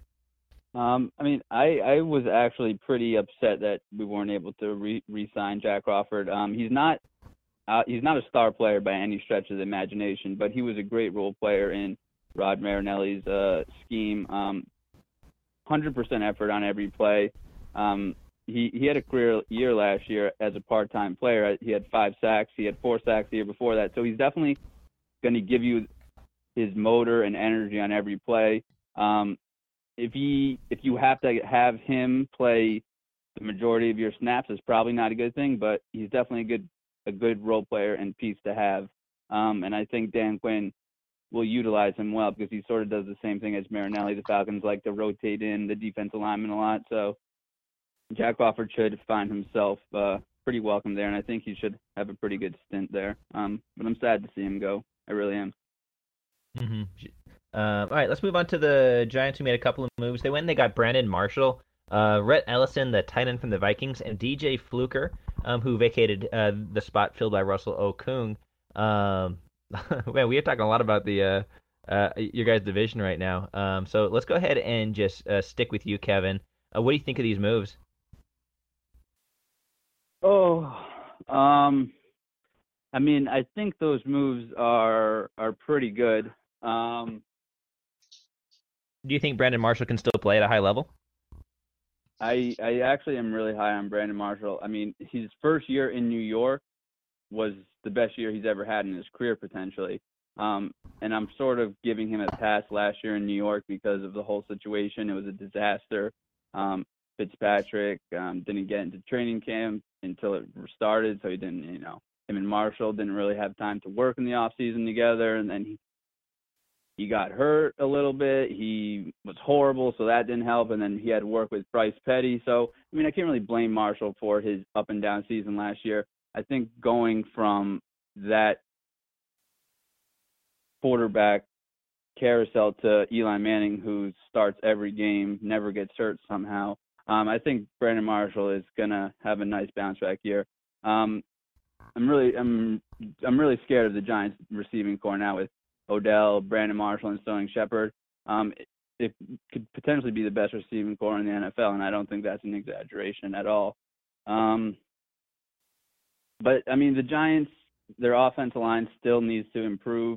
I was actually pretty upset that we weren't able to re-sign Jack Crawford. He's not a star player by any stretch of the imagination, but he was a great role player in Rod Marinelli's scheme. 100% effort on every play. He had a career year last year as a part-time player. He had 5 sacks. He had 4 sacks the year before that. So he's definitely going to give you his motor and energy on every play. If you have to have him play the majority of your snaps, it's probably not a good thing, but he's definitely a good role player and piece to have. And I think Dan Quinn will utilize him well because he sort of does the same thing as Marinelli. The Falcons like to rotate in the defensive linemen a lot, so Jack Crawford should find himself pretty welcome there, and I think he should have a pretty good stint there. But I'm sad to see him go. I really am. Mm-hmm. All right, let's move on to the Giants, who made a couple of moves. They went and they got Brandon Marshall, Rhett Ellison, the tight end from the Vikings, and DJ Fluker, who vacated the spot filled by Russell Okung. Man, we are talking a lot about the your guys' division right now. So let's go ahead and just stick with you, Kevin. What do you think of these moves? I think those moves are pretty good. Do you think Brandon Marshall can still play at a high level? I actually am really high on Brandon Marshall. I mean, his first year in New York was the best year he's ever had in his career, potentially. And I'm sort of giving him a pass last year in New York because of the whole situation. It was a disaster. Fitzpatrick didn't get into training camp until it started, so he didn't, him and Marshall didn't really have time to work in the off season together, and then he got hurt a little bit. He was horrible, so that didn't help, and then he had to work with Bryce Petty. So, I can't really blame Marshall for his up and down season last year. I think going from that quarterback carousel to Eli Manning, who starts every game, never gets hurt somehow, I think Brandon Marshall is gonna have a nice bounce back year. I'm really scared of the Giants receiving core now with Odell, Brandon Marshall, and Sterling Shepard. It could potentially be the best receiving core in the NFL, and I don't think that's an exaggeration at all. But the Giants, their offensive line still needs to improve.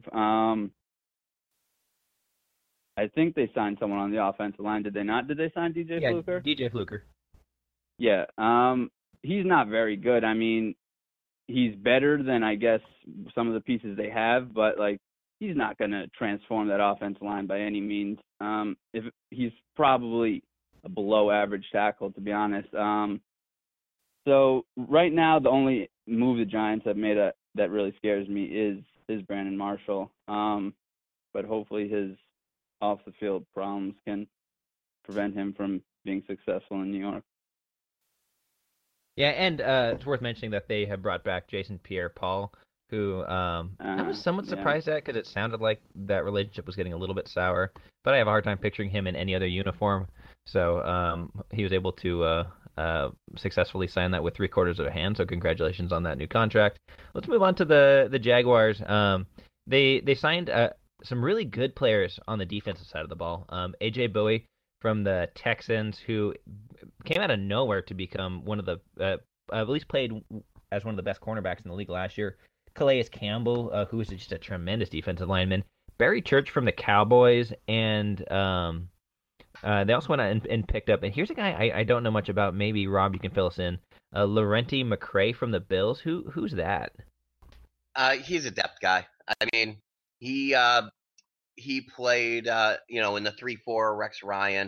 I think they signed someone on the offensive line. Did they not? Did they sign DJ Fluker? DJ Fluker. Yeah. He's not very good. He's better than, I guess, some of the pieces they have, but, he's not going to transform that offensive line by any means. If he's probably a below-average tackle, to be honest. So right now, the only move the Giants have made that really scares me is Brandon Marshall. But hopefully his off the field problems can prevent him from being successful in New York. Yeah, and it's worth mentioning that they have brought back Jason Pierre-Paul, who I was somewhat surprised at because it sounded like that relationship was getting a little bit sour. But I have a hard time picturing him in any other uniform. So he was able to successfully sign that with 3/4 of a hand. So congratulations on that new contract. Let's move on to the Jaguars. They signed some really good players on the defensive side of the ball. AJ Bowie from the Texans, who came out of nowhere to become one of the at least played as one of the best cornerbacks in the league last year. Calais Campbell, who is just a tremendous defensive lineman. Barry Church from the Cowboys, and they also went out and picked up. And here's a guy I don't know much about. Maybe Rob, you can fill us in. Laurenti McCray from the Bills. Who's that? He's a depth guy. I mean, he played in the 3-4 Rex Ryan.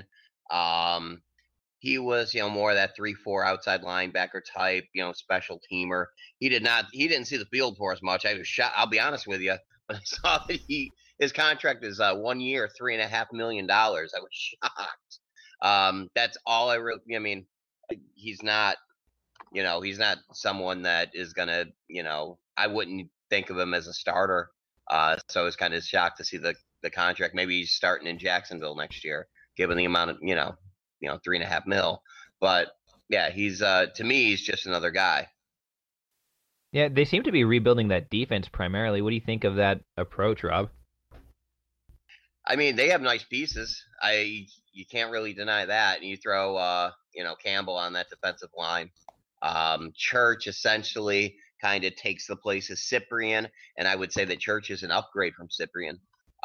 He was more of that 3-4 outside linebacker type, special teamer. He didn't see the field for as much. I was shocked. I'll be honest with you. When I saw that his contract is 1 year, $3.5 million, I was shocked. That's all I mean, he's not someone that is gonna, I wouldn't think of him as a starter. So I was kind of shocked to see the contract. Maybe he's starting in Jacksonville next year, given the amount of, $3.5 million. But yeah, he's to me, he's just another guy. Yeah, they seem to be rebuilding that defense primarily. What do you think of that approach, Rob? I mean, they have nice pieces. You can't really deny that. And you throw Campbell on that defensive line. Church essentially kind of takes the place of Cyprien, and I would say that Church is an upgrade from Cyprien.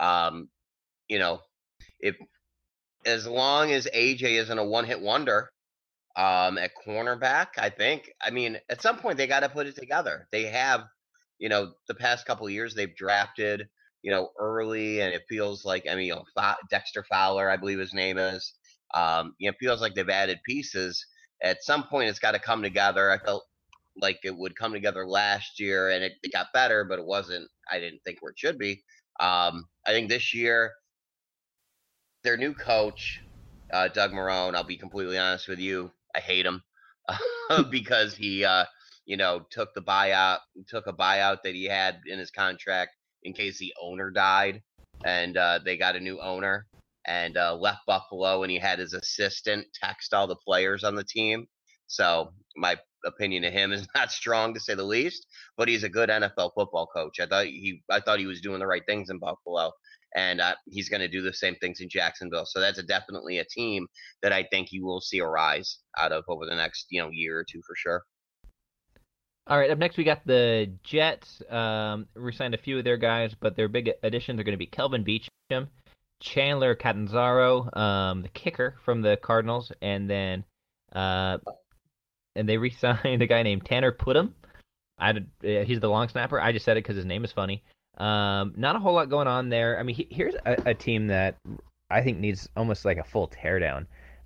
If as long as AJ isn't a one-hit wonder at cornerback, I mean, at some point they got to put it together. They have, the past couple of years they've drafted, early, and it feels like, Dexter Fowler, I believe his name is. It feels like they've added pieces. At some point it's got to come together. I felt like it would come together last year, and it got better, but it wasn't, I didn't think, where it should be. I think this year, their new coach, Doug Marrone, I'll be completely honest with you, I hate him because he, took a buyout that he had in his contract in case the owner died, and they got a new owner, and left Buffalo, and he had his assistant text all the players on the team. So my opinion of him is not strong, to say the least, but he's a good NFL football coach. I thought he was doing the right things in Buffalo, and he's going to do the same things in Jacksonville. So that's definitely a team that I think you will see a rise out of over the next year or two for sure. All right, up next we got the Jets. We signed a few of their guys, but their big additions are going to be Kelvin Beachum, Chandler Catanzaro, the kicker from the Cardinals, and then they re-signed a guy named Tanner Putnam. He's the long snapper. I just said it because his name is funny. Not a whole lot going on there. I mean, here's a team that I think needs almost like a full teardown.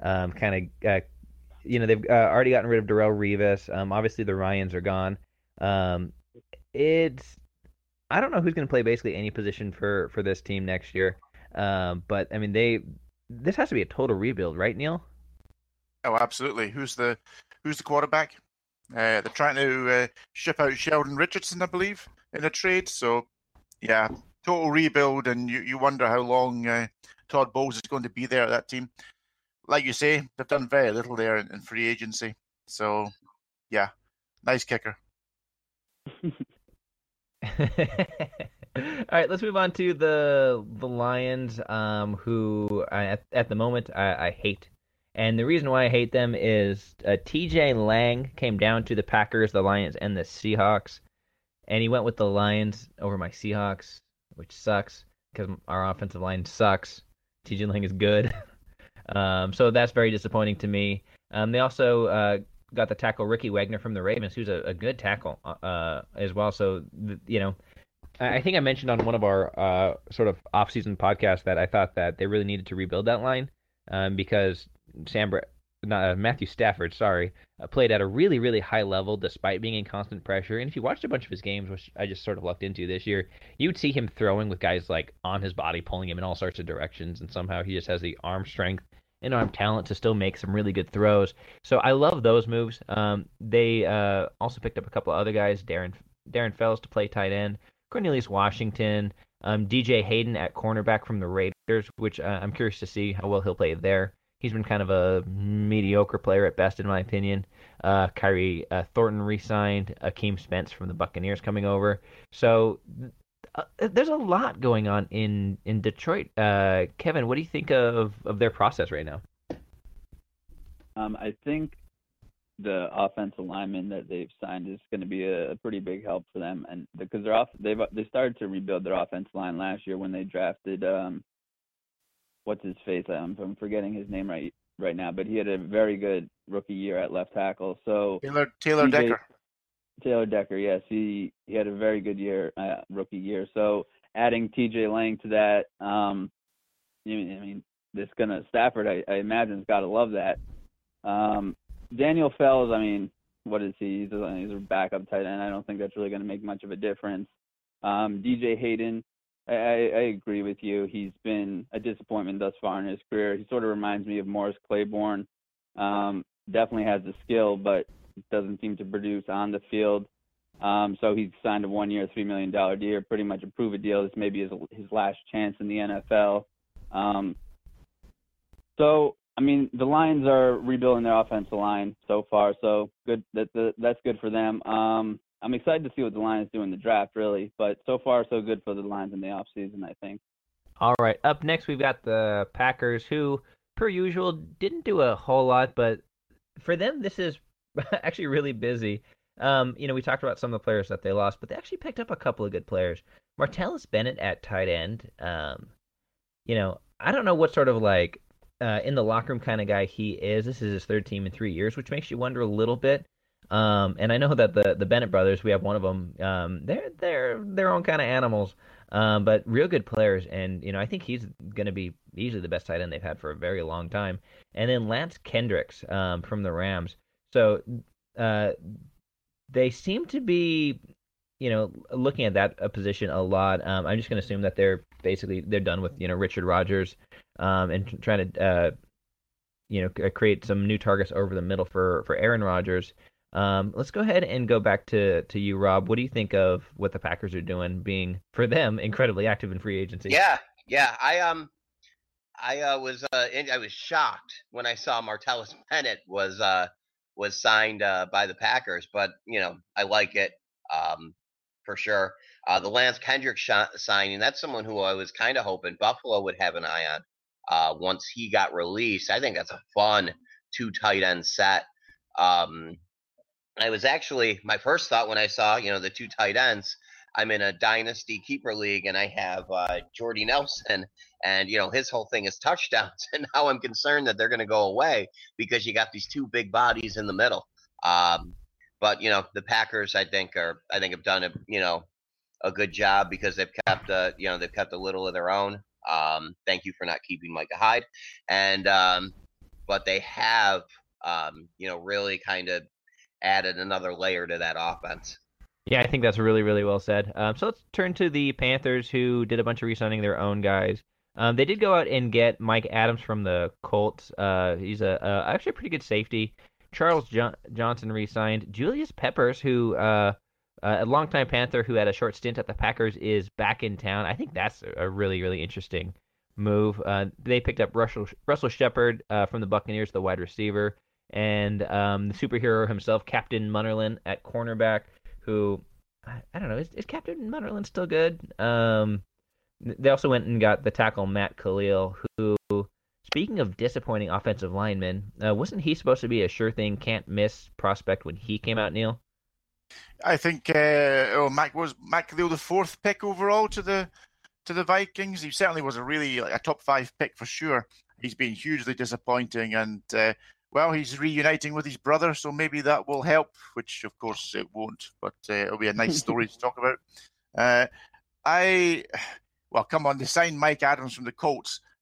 They've already gotten rid of Darrelle Revis. Obviously, the Ryans are gone. I don't know who's going to play basically any position for this team next year. But I mean, this has to be a total rebuild, right, Neil? Oh, absolutely. Who's the quarterback? They're trying to ship out Sheldon Richardson, I believe, in a trade. So, yeah, total rebuild, and you wonder how long Todd Bowles is going to be there at that team. Like you say, they've done very little there in free agency. So, yeah, nice kicker. All right, let's move on to the Lions, who at the moment I hate. And the reason why I hate them is TJ Lang came down to the Packers, the Lions, and the Seahawks, and he went with the Lions over my Seahawks, which sucks because our offensive line sucks. TJ Lang is good. So that's very disappointing to me. They also got the tackle Ricky Wagner from the Ravens, who's a good tackle as well. So, I think I mentioned on one of our sort of off-season podcasts that I thought that they really needed to rebuild that line because Matthew Stafford, sorry, played at a really, really high level despite being in constant pressure. And if you watched a bunch of his games, which I just sort of lucked into this year, you would see him throwing with guys like on his body, pulling him in all sorts of directions, and somehow he just has the arm strength and arm talent to still make some really good throws. So I love those moves. They also picked up a couple of other guys, Darren Fells to play tight end, Cornelius Washington, DJ Hayden at cornerback from the Raiders, which I'm curious to see how well he'll play there. He's been kind of a mediocre player at best, in my opinion. Kyrie Thornton re-signed. Akeem Spence from the Buccaneers coming over. So there's a lot going on in Detroit. Kevin, what do you think of their process right now? I think the offensive lineman that they've signed is going to be a pretty big help for them, and because they started to rebuild their offensive line last year when they drafted what's his face? I'm forgetting his name right now, but he had a very good rookie year at left tackle. So Taylor Decker. Taylor Decker, yes, he had a very good year, rookie year. So adding TJ Lang to that, Stafford, I imagine, has got to love that. Daniel Fells, what is he? He's a backup tight end. I don't think that's really going to make much of a difference. DJ Hayden, I agree with you. He's been a disappointment thus far in his career. He sort of reminds me of Morris Claiborne. Definitely has the skill, but doesn't seem to produce on the field. So he's signed a 1-year, $3 million deal, pretty much a prove-it deal. This may be his last chance in the NFL. The Lions are rebuilding their offensive line so far, so good. That's good for them. I'm excited to see what the Lions do in the draft, really. But so far, so good for the Lions in the offseason, I think. All right. Up next, we've got the Packers, who, per usual, didn't do a whole lot. But for them, this is actually really busy. We talked about some of the players that they lost, but they actually picked up a couple of good players. Martellus Bennett at tight end. I don't know what sort of in the locker room kind of guy he is. This is his third team in 3 years, which makes you wonder a little bit. And I know that the Bennett brothers, we have one of them. They're their own kind of animals, but real good players. And I think he's going to be easily the best tight end they've had for a very long time. And then Lance Kendricks from the Rams. So they seem to be, looking at that position a lot. I'm just going to assume that they're done with Richard Rodgers, and trying to create some new targets over the middle for Aaron Rodgers. Let's go ahead and go back to you, Rob. What do you think of what the Packers are doing, being for them incredibly active in free agency? Yeah. I was shocked when I saw Martellus Bennett was signed by the Packers, but I like it for sure. The Lance Kendricks signing, that's someone who I was kind of hoping Buffalo would have an eye on once he got released. I think that's a fun 2 tight end set. I was actually, my first thought when I saw, the 2 tight ends, I'm in a dynasty keeper league and I have Jordy Nelson, and, his whole thing is touchdowns. And now I'm concerned that they're going to go away because you got these 2 big bodies in the middle. But, the Packers, I think have done a good job because they've kept a little of their own. Thank you for not keeping Micah Hyde. And, but they have, really kind of added another layer to that offense. Yeah, I think that's really, really well said. So let's turn to the Panthers, who did a bunch of re-signing their own guys. They did go out and get Mike Adams from the Colts. He's actually a pretty good safety. Charles Johnson re-signed. Julius Peppers, who a longtime Panther who had a short stint at the Packers, is back in town. I think that's a really, really interesting move. They picked up Russell Shepard from the Buccaneers, the wide receiver, and the superhero himself, Captain Munnerlyn at cornerback, who, I don't know, is Captain Munnerlyn still good? They also went and got the tackle Matt Khalil, who, speaking of disappointing offensive linemen, wasn't he supposed to be a sure thing, can't miss prospect when he came out, Neil? I think Matt Khalil the 4th pick overall to the Vikings. He certainly was a top 5 pick for sure. He's been hugely disappointing, and he's reuniting with his brother, so maybe that will help, which of course it won't, but it'll be a nice story to talk about. Come on, they signed Mike Adams from the Colts.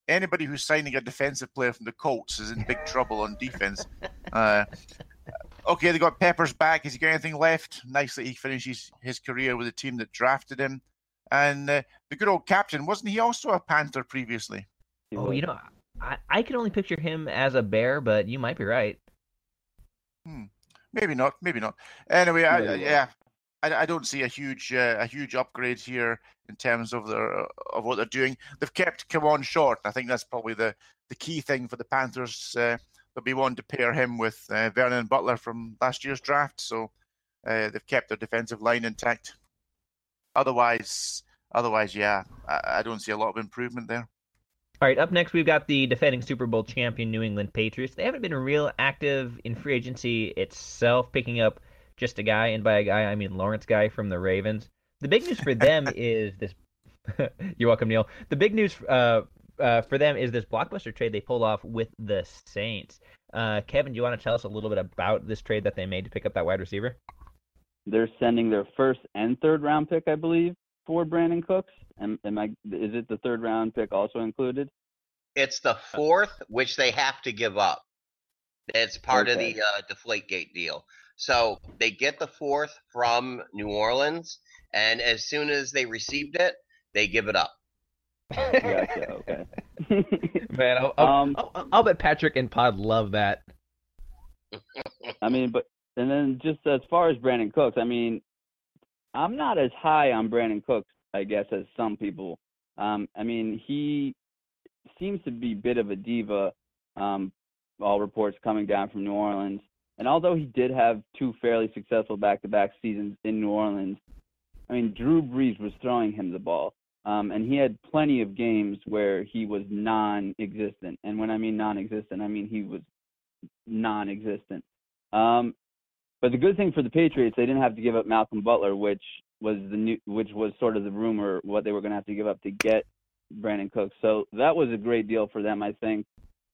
anybody who's signing a defensive player from the Colts is in big trouble on defense. Okay, they got Peppers back. Has he got anything left? Nice that he finishes his career with the team that drafted him. And the good old captain, wasn't he also a Panther previously? Oh, I can only picture him as a Bear, but you might be right. Maybe not. Anyway, I don't see a huge upgrade here in terms of what they're doing. They've kept Kawan short. I think that's probably the key thing for the Panthers. They'll be wanting to pair him with Vernon Butler from last year's draft, so they've kept their defensive line intact. Otherwise, yeah, I don't see a lot of improvement there. All right, up next we've got the defending Super Bowl champion New England Patriots. They haven't been real active in free agency itself, picking up just a guy, and by a guy I mean Lawrence Guy from the Ravens. The big news for them is this. You're welcome, Neil. The big news for them is this blockbuster trade they pulled off with the Saints. Kevin, do you want to tell us a little bit about this trade that they made to pick up that wide receiver? They're sending their first and third round pick, I believe, for Brandon Cooks. Is it the third round pick also included? It's the fourth, which they have to give up. It's part of the Deflategate deal. So they get the fourth from New Orleans, and as soon as they received it, they give it up. Gotcha. Okay. Man, I'll bet Patrick and Pod love that. I mean, and then just as far as Brandon Cooks, I mean, I'm not as high on Brandon Cooks, I guess, as some people. I mean, he seems to be a bit of a diva, all reports coming down from New Orleans. And although he did have two fairly successful back-to-back seasons in New Orleans, I mean, Drew Brees was throwing him the ball. And he had plenty of games where he was non-existent. And when I mean non-existent, I mean he was non-existent. But the good thing for the Patriots, they didn't have to give up Malcolm Butler, which was sort of the rumor, what they were going to have to give up to get Brandon Cooks. So that was a great deal for them, I think.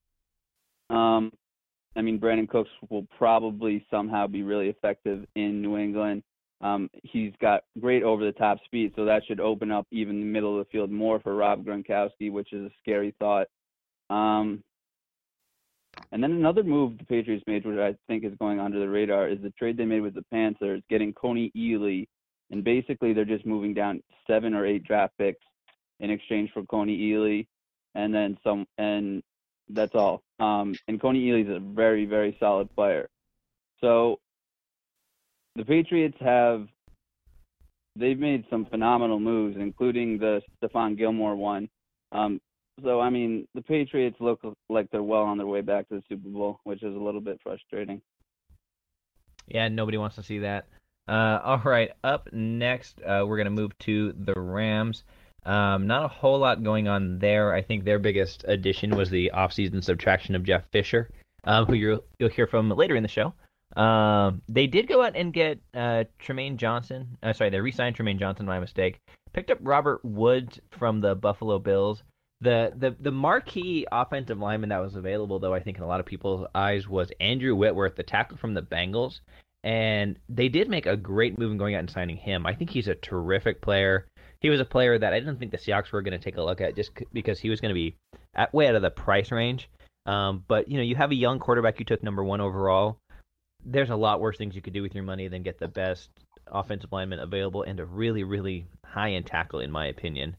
I mean, Brandon Cooks will probably somehow be really effective in New England. He's got great over-the-top speed, so that should open up even the middle of the field more for Rob Gronkowski, which is a scary thought. And then another move the Patriots made, which I think is going under the radar, is the trade they made with the Panthers, getting Coney Ealy. And basically, they're just moving down 7 or 8 draft picks in exchange for Coney Ealy, and then and that's all. And Coney Ealy is a very, very solid player. So the Patriots they've made some phenomenal moves, including the Stephon Gilmore one. So, I mean, the Patriots look like they're well on their way back to the Super Bowl, which is a little bit frustrating. Yeah, nobody wants to see that. All right, up next, we're going to move to the Rams. Not a whole lot going on there. I think their biggest addition was the offseason subtraction of Jeff Fisher, who you'll hear from later in the show. They did go out and get Tremaine Johnson. They re-signed Tremaine Johnson, my mistake. Picked up Robert Woods from the Buffalo Bills. The marquee offensive lineman that was available, though, I think in a lot of people's eyes, was Andrew Whitworth, the tackle from the Bengals. And they did make a great move in going out and signing him. I think he's a terrific player. He was a player that I didn't think the Seahawks were going to take a look at just because he was going to be way out of the price range. But, you have a young quarterback you took number 1 overall. There's a lot worse things you could do with your money than get the best offensive lineman available and a really, really high-end tackle, in my opinion.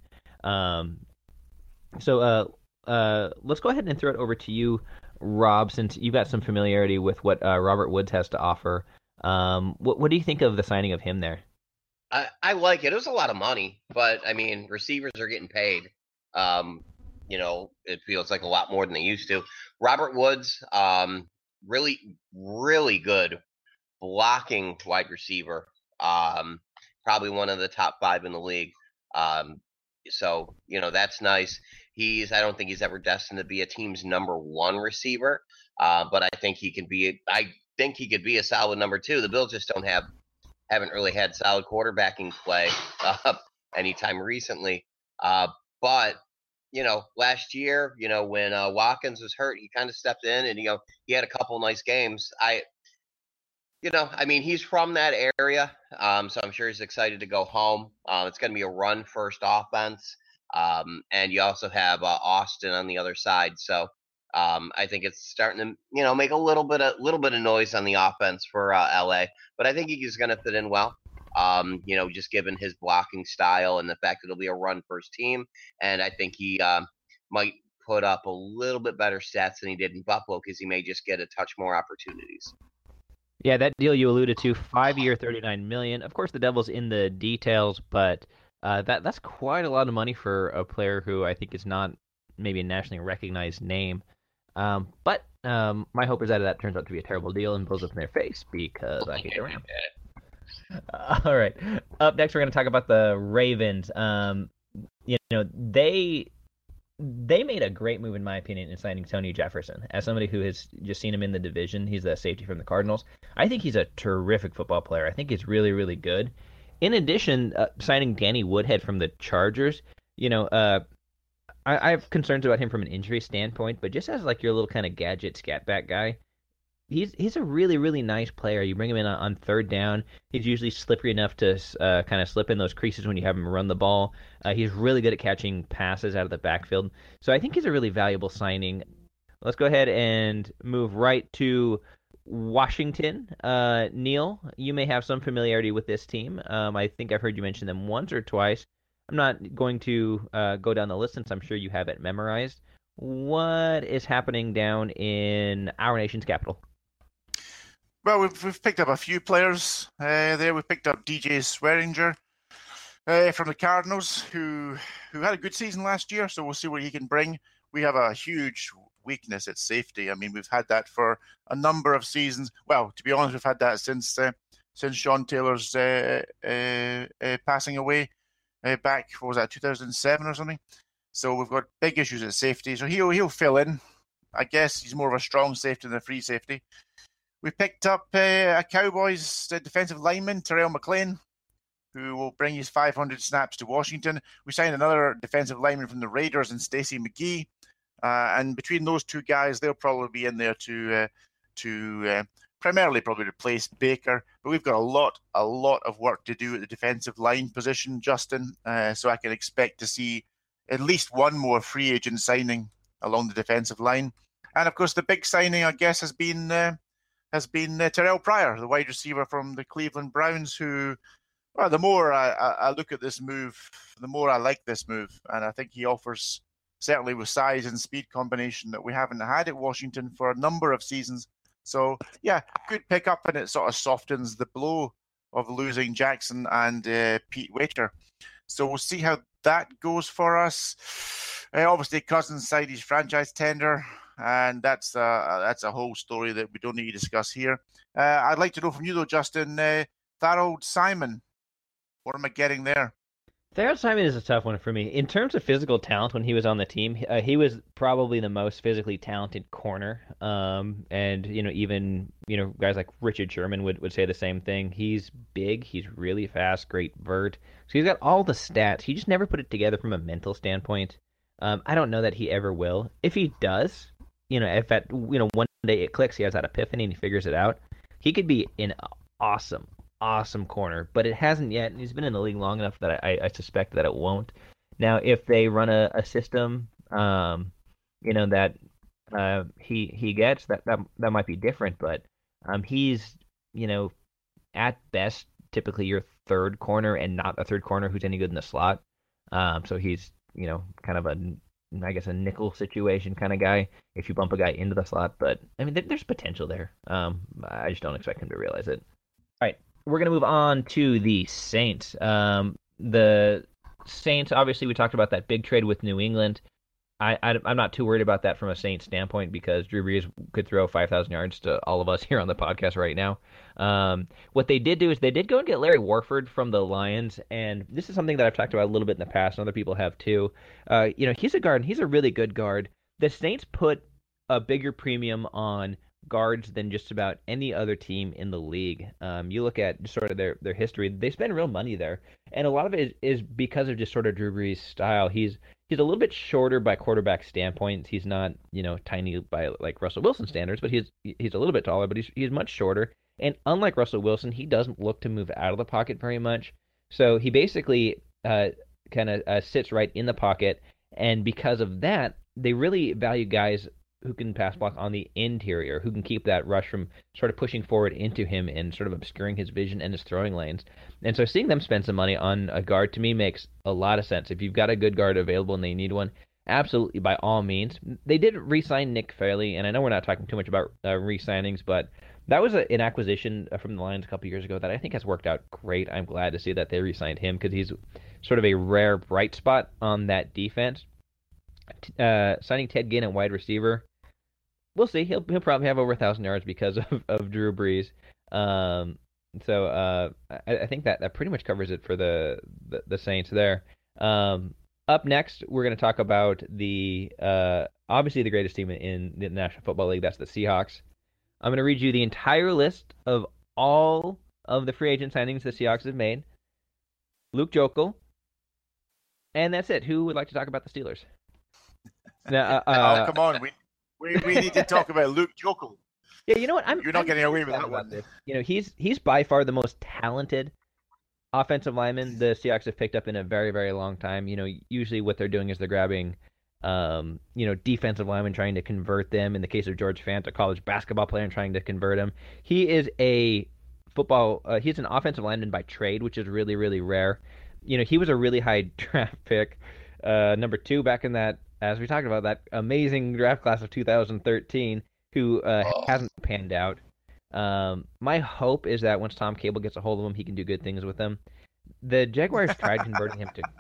So let's go ahead and throw it over to you, Rob, since you've got some familiarity with what Robert Woods has to offer. What do you think of the signing of him there? I like it. It was a lot of money, but, I mean, receivers are getting paid. It feels like a lot more than they used to. Robert Woods, really, really good blocking wide receiver. Probably one of the top 5 in the league. So, that's nice. I don't think he's ever destined to be a team's number 1 receiver. But I think he could be a solid number 2. The Bills just haven't really had solid quarterbacking play anytime recently. But last year, when Watkins was hurt, he kind of stepped in and, he had a couple nice games. He's from that area, so I'm sure he's excited to go home. It's going to be a run-first offense. And you also have Austin on the other side. So I think it's starting to, make a little bit of noise on the offense for LA. But I think he's going to fit in well. Just given his blocking style and the fact that it'll be a run first team, and I think he might put up a little bit better stats than he did in Buffalo because he may just get a touch more opportunities. Yeah, that deal you alluded to, 5-year, $39 million. Of course, the devil's in the details, but that's quite a lot of money for a player who I think is not maybe a nationally recognized name. But my hope is that turns out to be a terrible deal and blows up in their face because I hate the Rams. All right. Up next, we're going to talk about the Ravens. They made a great move, in my opinion, in signing Tony Jefferson. As somebody who has just seen him in the division, he's the safety from the Cardinals. I think he's a terrific football player. I think he's really, really good. In addition, signing Danny Woodhead from the Chargers, I have concerns about him from an injury standpoint, but just as like your little kind of gadget scat back guy, he's a really, really nice player. You bring him in on third down. He's usually slippery enough to kind of slip in those creases when you have him run the ball. He's really good at catching passes out of the backfield. So I think he's a really valuable signing. Let's go ahead and move right to Washington. Neil, you may have some familiarity with this team. I think I've heard you mention them once or twice. I'm not going to go down the list since I'm sure you have it memorized. What is happening down in our nation's capital? Well, we've picked up a few players there. We picked up DJ Swearinger from the Cardinals, who had a good season last year, so we'll see what he can bring. We have a huge weakness at safety. I mean, we've had that for a number of seasons. Well, to be honest, we've had that since Sean Taylor's passing away back, what was that, 2007 or something? So we've got big issues at safety. So he'll fill in. I guess he's more of a strong safety than a free safety. We picked up a Cowboys defensive lineman, Terrell McLean, who will bring his 500 snaps to Washington. We signed another defensive lineman from the Raiders in Stacey McGee. And between those two guys, they'll probably be in there to primarily probably replace Baker. But we've got a lot of work to do at the defensive line position, Justin. So I can expect to see at least one more free agent signing along the defensive line. And of course, the big signing, I guess, has been Terrell Pryor, the wide receiver from the Cleveland Browns, who, well, the more I look at this move, the more I like this move. And I think he offers, certainly with size and speed combination, that we haven't had at Washington for a number of seasons. So, yeah, good pickup, and it sort of softens the blow of losing Jackson and Pete Waiter. So we'll see how that goes for us. Obviously, Cousins signed his franchise tender, and that's a whole story that we don't need to discuss here. I'd like to know from you, though, Justin, Tharold Simon, what am I getting there? Tharold Simon is a tough one for me. In terms of physical talent, when he was on the team, he was probably the most physically talented corner. And even guys like Richard Sherman would say the same thing. He's big, he's really fast, great vert. So he's got all the stats. He just never put it together from a mental standpoint. I don't know that he ever will. If he does, if at one day it clicks, he has that epiphany and he figures it out, he could be an awesome corner, but it hasn't yet. He's been in the league long enough that I suspect that it won't. Now, if they run a system, that he gets, that might be different. But he's at best typically your third corner and not a third corner who's any good in the slot. So he's kind of a nickel situation kind of guy if you bump a guy into the slot. But I mean, there's potential there. I just don't expect him to realize it. All right. We're going to move on to the Saints. The Saints, obviously, we talked about that big trade with New England. I'm not too worried about that from a Saints standpoint because Drew Brees could throw 5,000 yards to all of us here on the podcast right now. What they did do is they did go and get Larry Warford from the Lions, and this is something that I've talked about a little bit in the past, and other people have too. He's a guard, and he's a really good guard. The Saints put a bigger premium on guards than just about any other team in the league. You look at sort of their history, they spend real money there, and a lot of it is because of just sort of Drew Brees' style. He's a little bit shorter by quarterback standpoint. He's not tiny by like Russell Wilson standards, but he's a little bit taller, but he's much shorter. And unlike Russell Wilson, he doesn't look to move out of the pocket very much. So he basically kind of sits right in the pocket, and because of that, they really value guys who can pass block on the interior, who can keep that rush from sort of pushing forward into him and sort of obscuring his vision and his throwing lanes. And so seeing them spend some money on a guard to me makes a lot of sense. If you've got a good guard available and they need one, absolutely, by all means. They did re-sign Nick Fairley, and I know we're not talking too much about re-signings, but that was an acquisition from the Lions a couple years ago that I think has worked out great. I'm glad to see that they re-signed him because he's sort of a rare bright spot on that defense. Signing Ted Ginn at wide receiver, we'll see. He'll probably have over 1,000 yards because of Drew Brees. So I think that pretty much covers it for the Saints there. Up next, we're going to talk about the obviously the greatest team in the National Football League. That's the Seahawks. I'm going to read you the entire list of all of the free agent signings the Seahawks have made. Luke Joeckel. And that's it. Who would like to talk about the Steelers? Now, come on. We need to talk about Luke Joeckel. Yeah, you know what? You're not getting away with that one. This. You know, he's by far the most talented offensive lineman the Seahawks have picked up in a very, very long time. You know, usually what they're doing is they're grabbing, defensive linemen, trying to convert them. In the case of George Fant, a college basketball player, and trying to convert him. He is he's an offensive lineman by trade, which is really, really rare. You know, he was a really high draft pick, number 2 back in that, as we talked about, that amazing draft class of 2013, who hasn't panned out. My hope is that once Tom Cable gets a hold of him, he can do good things with him. The Jaguars tried converting him to.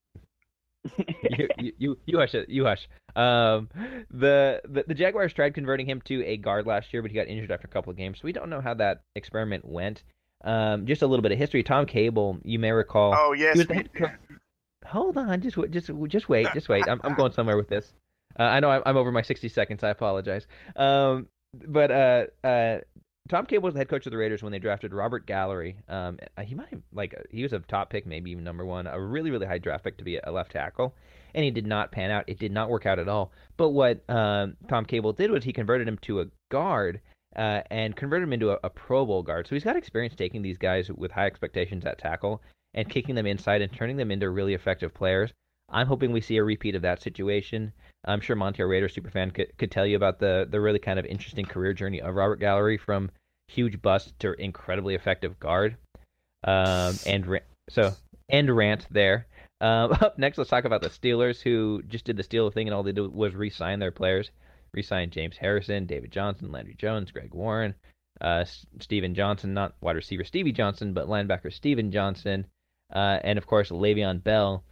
You hush it. You hush. The Jaguars tried converting him to a guard last year, but he got injured after a couple of games, so we don't know how that experiment went. Just a little bit of history. Tom Cable, you may recall. Oh yes. He was the head coach. Hold on, just wait. I'm going somewhere with this. I know I'm over my 60 seconds. I apologize. But Tom Cable was the head coach of the Raiders when they drafted Robert Gallery. He might have he was a top pick, maybe even number 1, a really, really high draft pick to be a left tackle, and he did not pan out. It did not work out at all. But what Tom Cable did was he converted him to a guard and converted him into a Pro Bowl guard. So he's got experience taking these guys with high expectations at tackle and kicking them inside and turning them into really effective players. I'm hoping we see a repeat of that situation. I'm sure Monty, our Raiders superfan, could tell you about the really kind of interesting career journey of Robert Gallery from huge bust to incredibly effective guard. And rant there. Up next, let's talk about the Steelers, who just did the Steelers thing, and all they did was re-sign their players. Re-signed James Harrison, David Johnson, Landry Jones, Greg Warren, Steven Johnson, not wide receiver Stevie Johnson, but linebacker Steven Johnson, and of course Le'Veon Bell.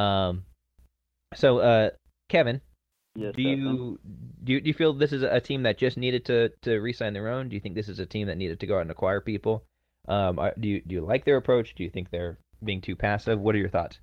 So Kevin, Yes, do you feel this is a team that just needed to re-sign their own? Do you think this is a team that needed to go out and acquire people? Do you like their approach? Do you think they're being too passive? What are your thoughts?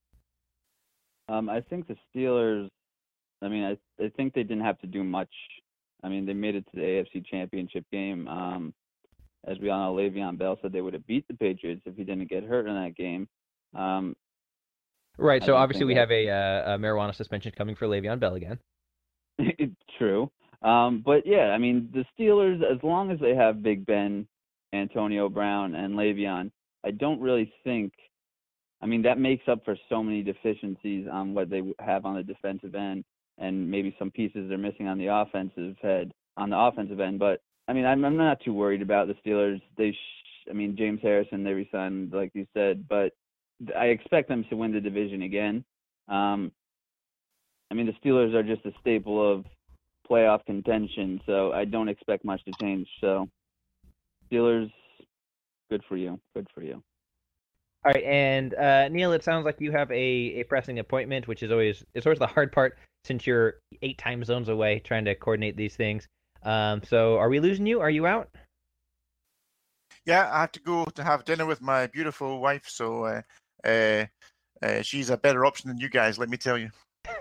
I think the Steelers. I mean, I think they didn't have to do much. I mean, they made it to the AFC Championship game. As we all know, Le'Veon Bell said they would have beat the Patriots if he didn't get hurt in that game. Right. So obviously we have a marijuana suspension coming for Le'Veon Bell again. True. But yeah, I mean, the Steelers, as long as they have Big Ben, Antonio Brown, and Le'Veon, I don't really think. I mean, that makes up for so many deficiencies on what they have on the defensive end, and maybe some pieces they're missing on the offensive end. But I mean, I'm not too worried about the Steelers. I mean, James Harrison, they re-signed, like you said, but I expect them to win the division again. I mean, the Steelers are just a staple of playoff contention, so I don't expect much to change. So, Steelers, good for you. Good for you. All right, and Neil, it sounds like you have a pressing appointment, which is always the hard part since you're 8 time zones away trying to coordinate these things. So are we losing you? Are you out? Yeah, I have to go to have dinner with my beautiful wife, so she's a better option than you guys, let me tell you.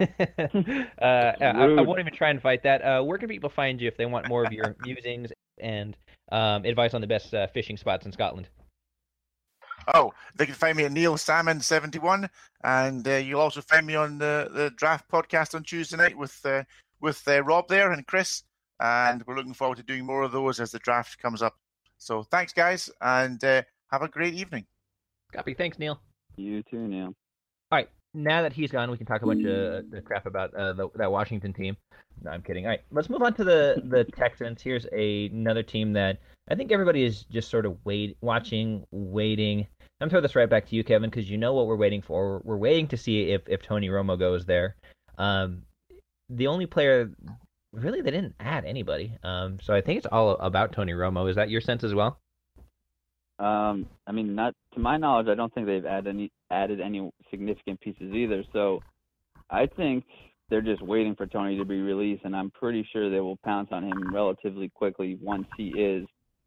I won't even try and fight that. Where can people find you if they want more of your musings and advice on the best fishing spots in Scotland? Oh, they can find me at Neil Salmon 71, and you'll also find me on the Draft podcast on Tuesday night with Rob there and Chris, and we're looking forward to doing more of those as the draft comes up. So thanks, guys, and have a great evening. Copy. Thanks, Neil. You too, Neil. All right, now that he's gone, we can talk a bunch of the crap about that Washington team. No, I'm kidding. All right, let's move on to the Texans. Here's another team that I think everybody is just sort of waiting. I'm gonna throw this right back to you, Kevin, because you know what we're waiting for. We're waiting to see if Tony Romo goes there. The only player, really, they didn't add anybody. So I think it's all about Tony Romo. Is that your sense as well? I mean, not to my knowledge, I don't think they've added any significant pieces either. So I think they're just waiting for Tony to be released, and I'm pretty sure they will pounce on him relatively quickly once he is.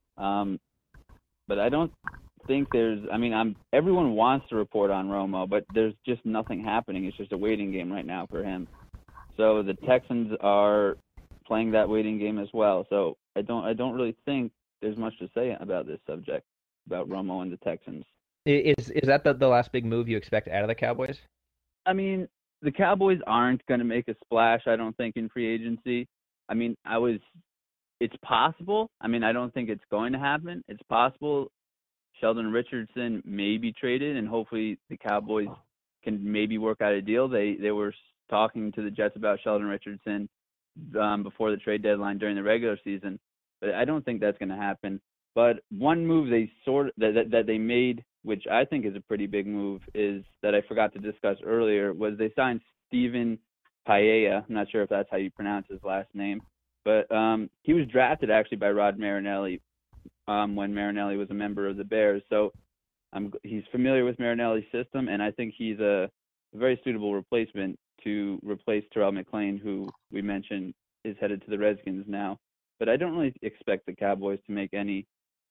But I don't think everyone wants to report on Romo, but there's just nothing happening. It's just a waiting game right now for him. So the Texans are playing that waiting game as well. So I don't really think there's much to say about this subject, about Romo and the Texans. Is that the last big move you expect out of the Cowboys? I mean, the Cowboys aren't going to make a splash, I don't think, in free agency. I mean, it's possible. I mean, I don't think it's going to happen. It's possible Sheldon Richardson may be traded, and hopefully the Cowboys can maybe work out a deal. They were talking to the Jets about Sheldon Richardson before the trade deadline during the regular season, but I don't think that's going to happen. But one move that they made, which I think is a pretty big move, is that I forgot to discuss earlier, was they signed Stephen Paella. I'm not sure if that's how you pronounce his last name, but he was drafted actually by Rod Marinelli when Marinelli was a member of the Bears. So he's familiar with Marinelli's system, and I think he's a very suitable replacement to replace Terrell McClain, who we mentioned is headed to the Redskins now. But I don't really expect the Cowboys to make any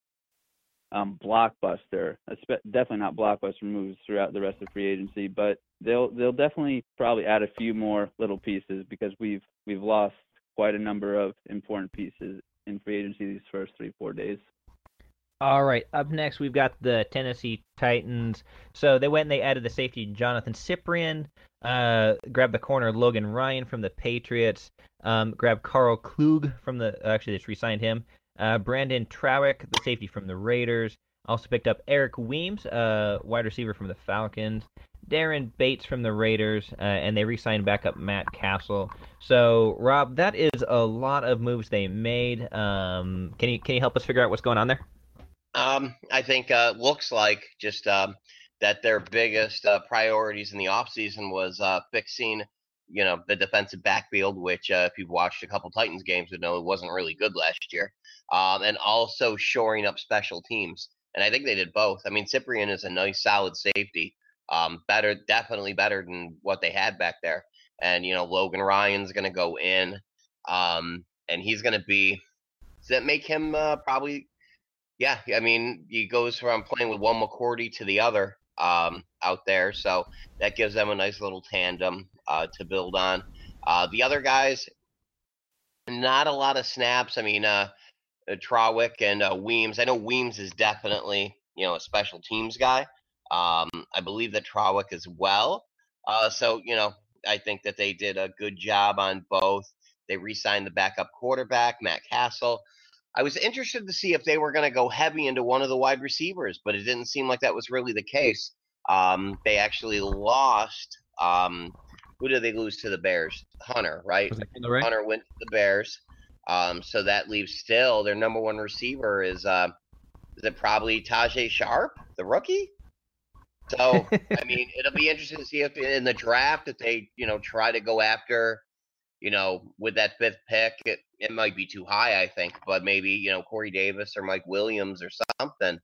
blockbuster, definitely not blockbuster moves throughout the rest of free agency, but they'll definitely probably add a few more little pieces because we've lost quite a number of important pieces in free agency these first 3-4 days. All right, up next we've got the Tennessee Titans. So they went and they added the safety Jonathan Cyprien, grabbed the corner Logan Ryan from the Patriots, grabbed Carl Klug from they just re-signed him. Brandon Trowick, the safety from the Raiders. Also picked up Eric Weems, wide receiver from the Falcons. Darren Bates from the Raiders, and they re-signed back up Matt Castle. So, Rob, that is a lot of moves they made. Can you help us figure out what's going on there? I think looks like just that their biggest priorities in the offseason was fixing, the defensive backfield, which if you've watched a couple Titans games would know it wasn't really good last year, and also shoring up special teams. And I think they did both. I mean, Cyprien is a nice, solid safety, definitely better than what they had back there. And, Logan Ryan's going to go in, and he's going to be – does that make him probably – yeah, I mean, he goes from playing with one McCourty to the other out there, so that gives them a nice little tandem to build on. The other guys, not a lot of snaps. I mean, Trowick and Weems. I know Weems is definitely, a special teams guy. I believe that Trowick as well. So, I think that they did a good job on both. They re-signed the backup quarterback, Matt Castle. I was interested to see if they were going to go heavy into one of the wide receivers, but it didn't seem like that was really the case. They actually lost. Who did they lose to the Bears? Hunter, right? Hunter went to the Bears. So that leaves still their number one receiver is it probably Tajay Sharp, the rookie? So, I mean, it'll be interesting to see if in the draft if they, try to go after, with that fifth pick, it might be too high, I think, but maybe, Corey Davis or Mike Williams or something.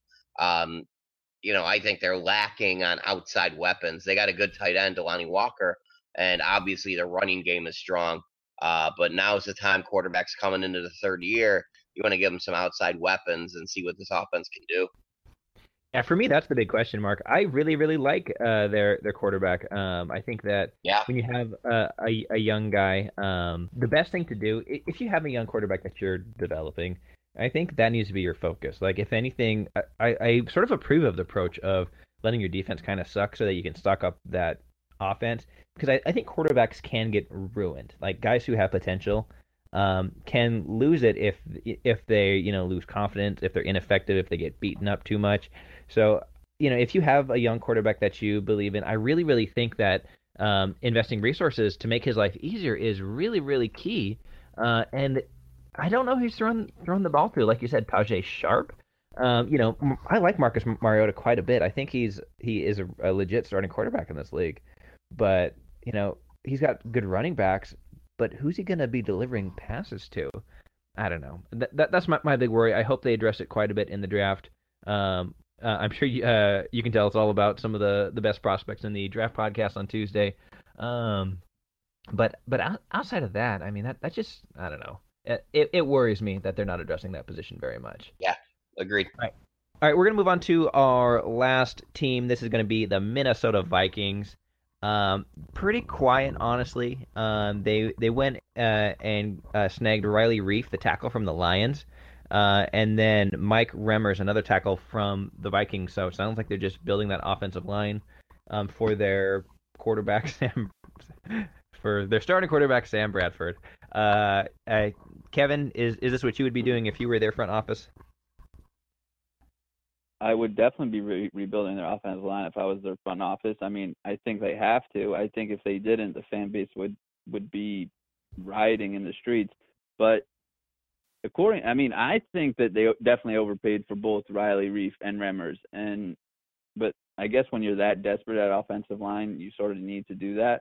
I think they're lacking on outside weapons. They got a good tight end, Delanie Walker, and obviously their running game is strong. But now's the time quarterbacks coming into the third year. You want to give them some outside weapons and see what this offense can do. Yeah, for me, that's the big question mark. I really, really like their quarterback. I think that when you have a young guy, the best thing to do, if you have a young quarterback that you're developing, I think that needs to be your focus. Like, if anything, I sort of approve of the approach of letting your defense kind of suck so that you can stock up that offense. Because I think quarterbacks can get ruined. Like, guys who have potential can lose it if they lose confidence, if they're ineffective, if they get beaten up too much. So if you have a young quarterback that you believe in, I really, really think that investing resources to make his life easier is really, really key. And I don't know who's thrown the ball through. Like you said, Tajay Sharp. I like Marcus Mariota quite a bit. I think he is a legit starting quarterback in this league. But, he's got good running backs. But who's he going to be delivering passes to? I don't know. That's my big worry. I hope they address it quite a bit in the draft. I'm sure you can tell it's all about some of the best prospects in the draft podcast on Tuesday. But outside of that, I mean, that just, I don't know. It worries me that they're not addressing that position very much. Yeah, agreed. All right, we're going to move on to our last team. This is going to be the Minnesota Vikings. Pretty quiet, honestly. They went and snagged Riley Reif, the tackle from the Lions, and then Mike Remmers, another tackle from the Vikings. So it sounds like they're just building that offensive line for their quarterback for their starting quarterback Sam Bradford. Kevin, is this what you would be doing if you were their front office? I would definitely be rebuilding their offensive line if I was their front office. I mean, I think they have to. I think if they didn't, the fan base would be rioting in the streets. But I think that they definitely overpaid for both Riley Reif and Remmers. But I guess when you're that desperate at offensive line, you sort of need to do that.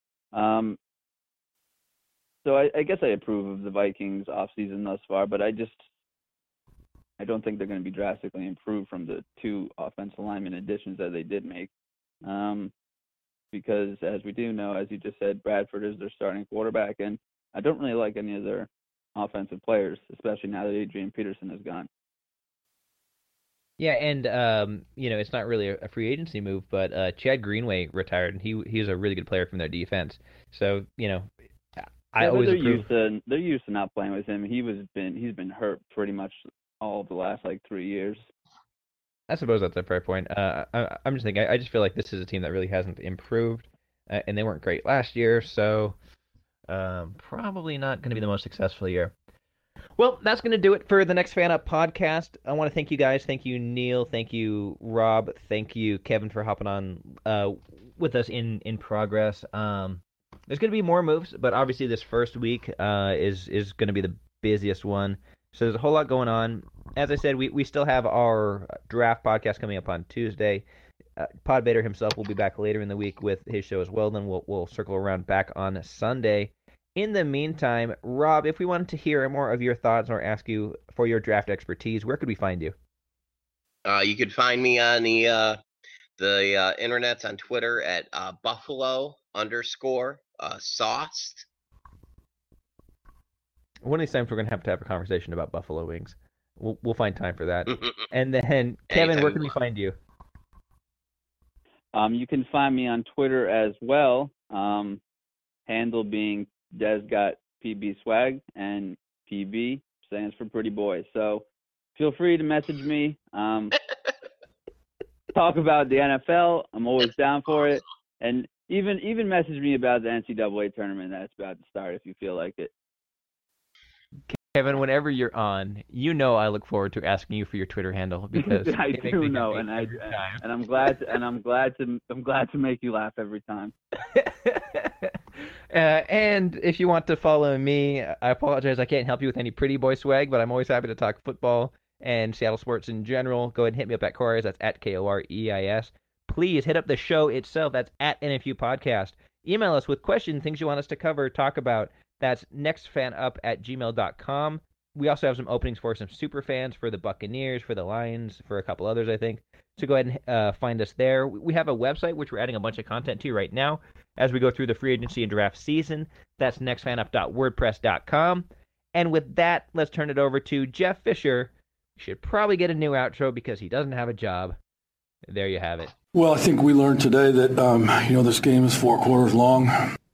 So I guess I approve of the Vikings offseason thus far, but I don't think they're going to be drastically improved from the two offensive lineman additions that they did make. Because as we do know, as you just said, Bradford is their starting quarterback, and I don't really like any of their offensive players, especially now that Adrian Peterson is gone. Yeah, and it's not really a free agency move, but Chad Greenway retired, and he was a really good player from their defense. So I always approve. They're used to not playing with him. He's been hurt pretty much all of the last 3 years. I suppose that's a fair point. I'm just thinking. I just feel like this is a team that really hasn't improved, and they weren't great last year, so probably not going to be the most successful year. Well, that's going to do it for the Next Fan Up podcast. I want to thank you guys. Thank you, Neil. Thank you, Rob. Thank you, Kevin, for hopping on with us in progress. There's going to be more moves, but obviously this first week is going to be the busiest one. So there's a whole lot going on. As I said, we still have our draft podcast coming up on Tuesday. Pod Vader himself will be back later in the week with his show as well. Then we'll circle around back on Sunday. In the meantime, Rob, if we wanted to hear more of your thoughts or ask you for your draft expertise, where could we find you? You could find me on the internets on Twitter at Buffalo_sauced. One of these times we're going to have a conversation about buffalo wings. We'll find time for that. And then, Kevin, where can we find you? You can find me on Twitter as well. Handle being DesGotPBSwag, and PB stands for Pretty Boy. So feel free to message me. Talk about the NFL. I'm always down for it. And even message me about the NCAA tournament that's about to start if you feel like it. Kevin, whenever you're on, I look forward to asking you for your Twitter handle because I do know, and I'm glad to make you laugh every time. And if you want to follow me, I apologize, I can't help you with any Pretty Boy swag, but I'm always happy to talk football and Seattle sports in general. Go ahead and hit me up at Koreis. That's at Koreis. Please hit up the show itself. That's at NFU Podcast. Email us with questions, things you want us to cover, talk about. That's nextfanup@gmail.com. We also have some openings for some super fans for the Buccaneers, for the Lions, for a couple others, I think. So go ahead and find us there. We have a website, which we're adding a bunch of content to right now as we go through the free agency and draft season. That's nextfanup.wordpress.com. And with that, let's turn it over to Jeff Fisher. We should probably get a new outro because he doesn't have a job. There you have it. Well, I think we learned today that, this game is 4 quarters long.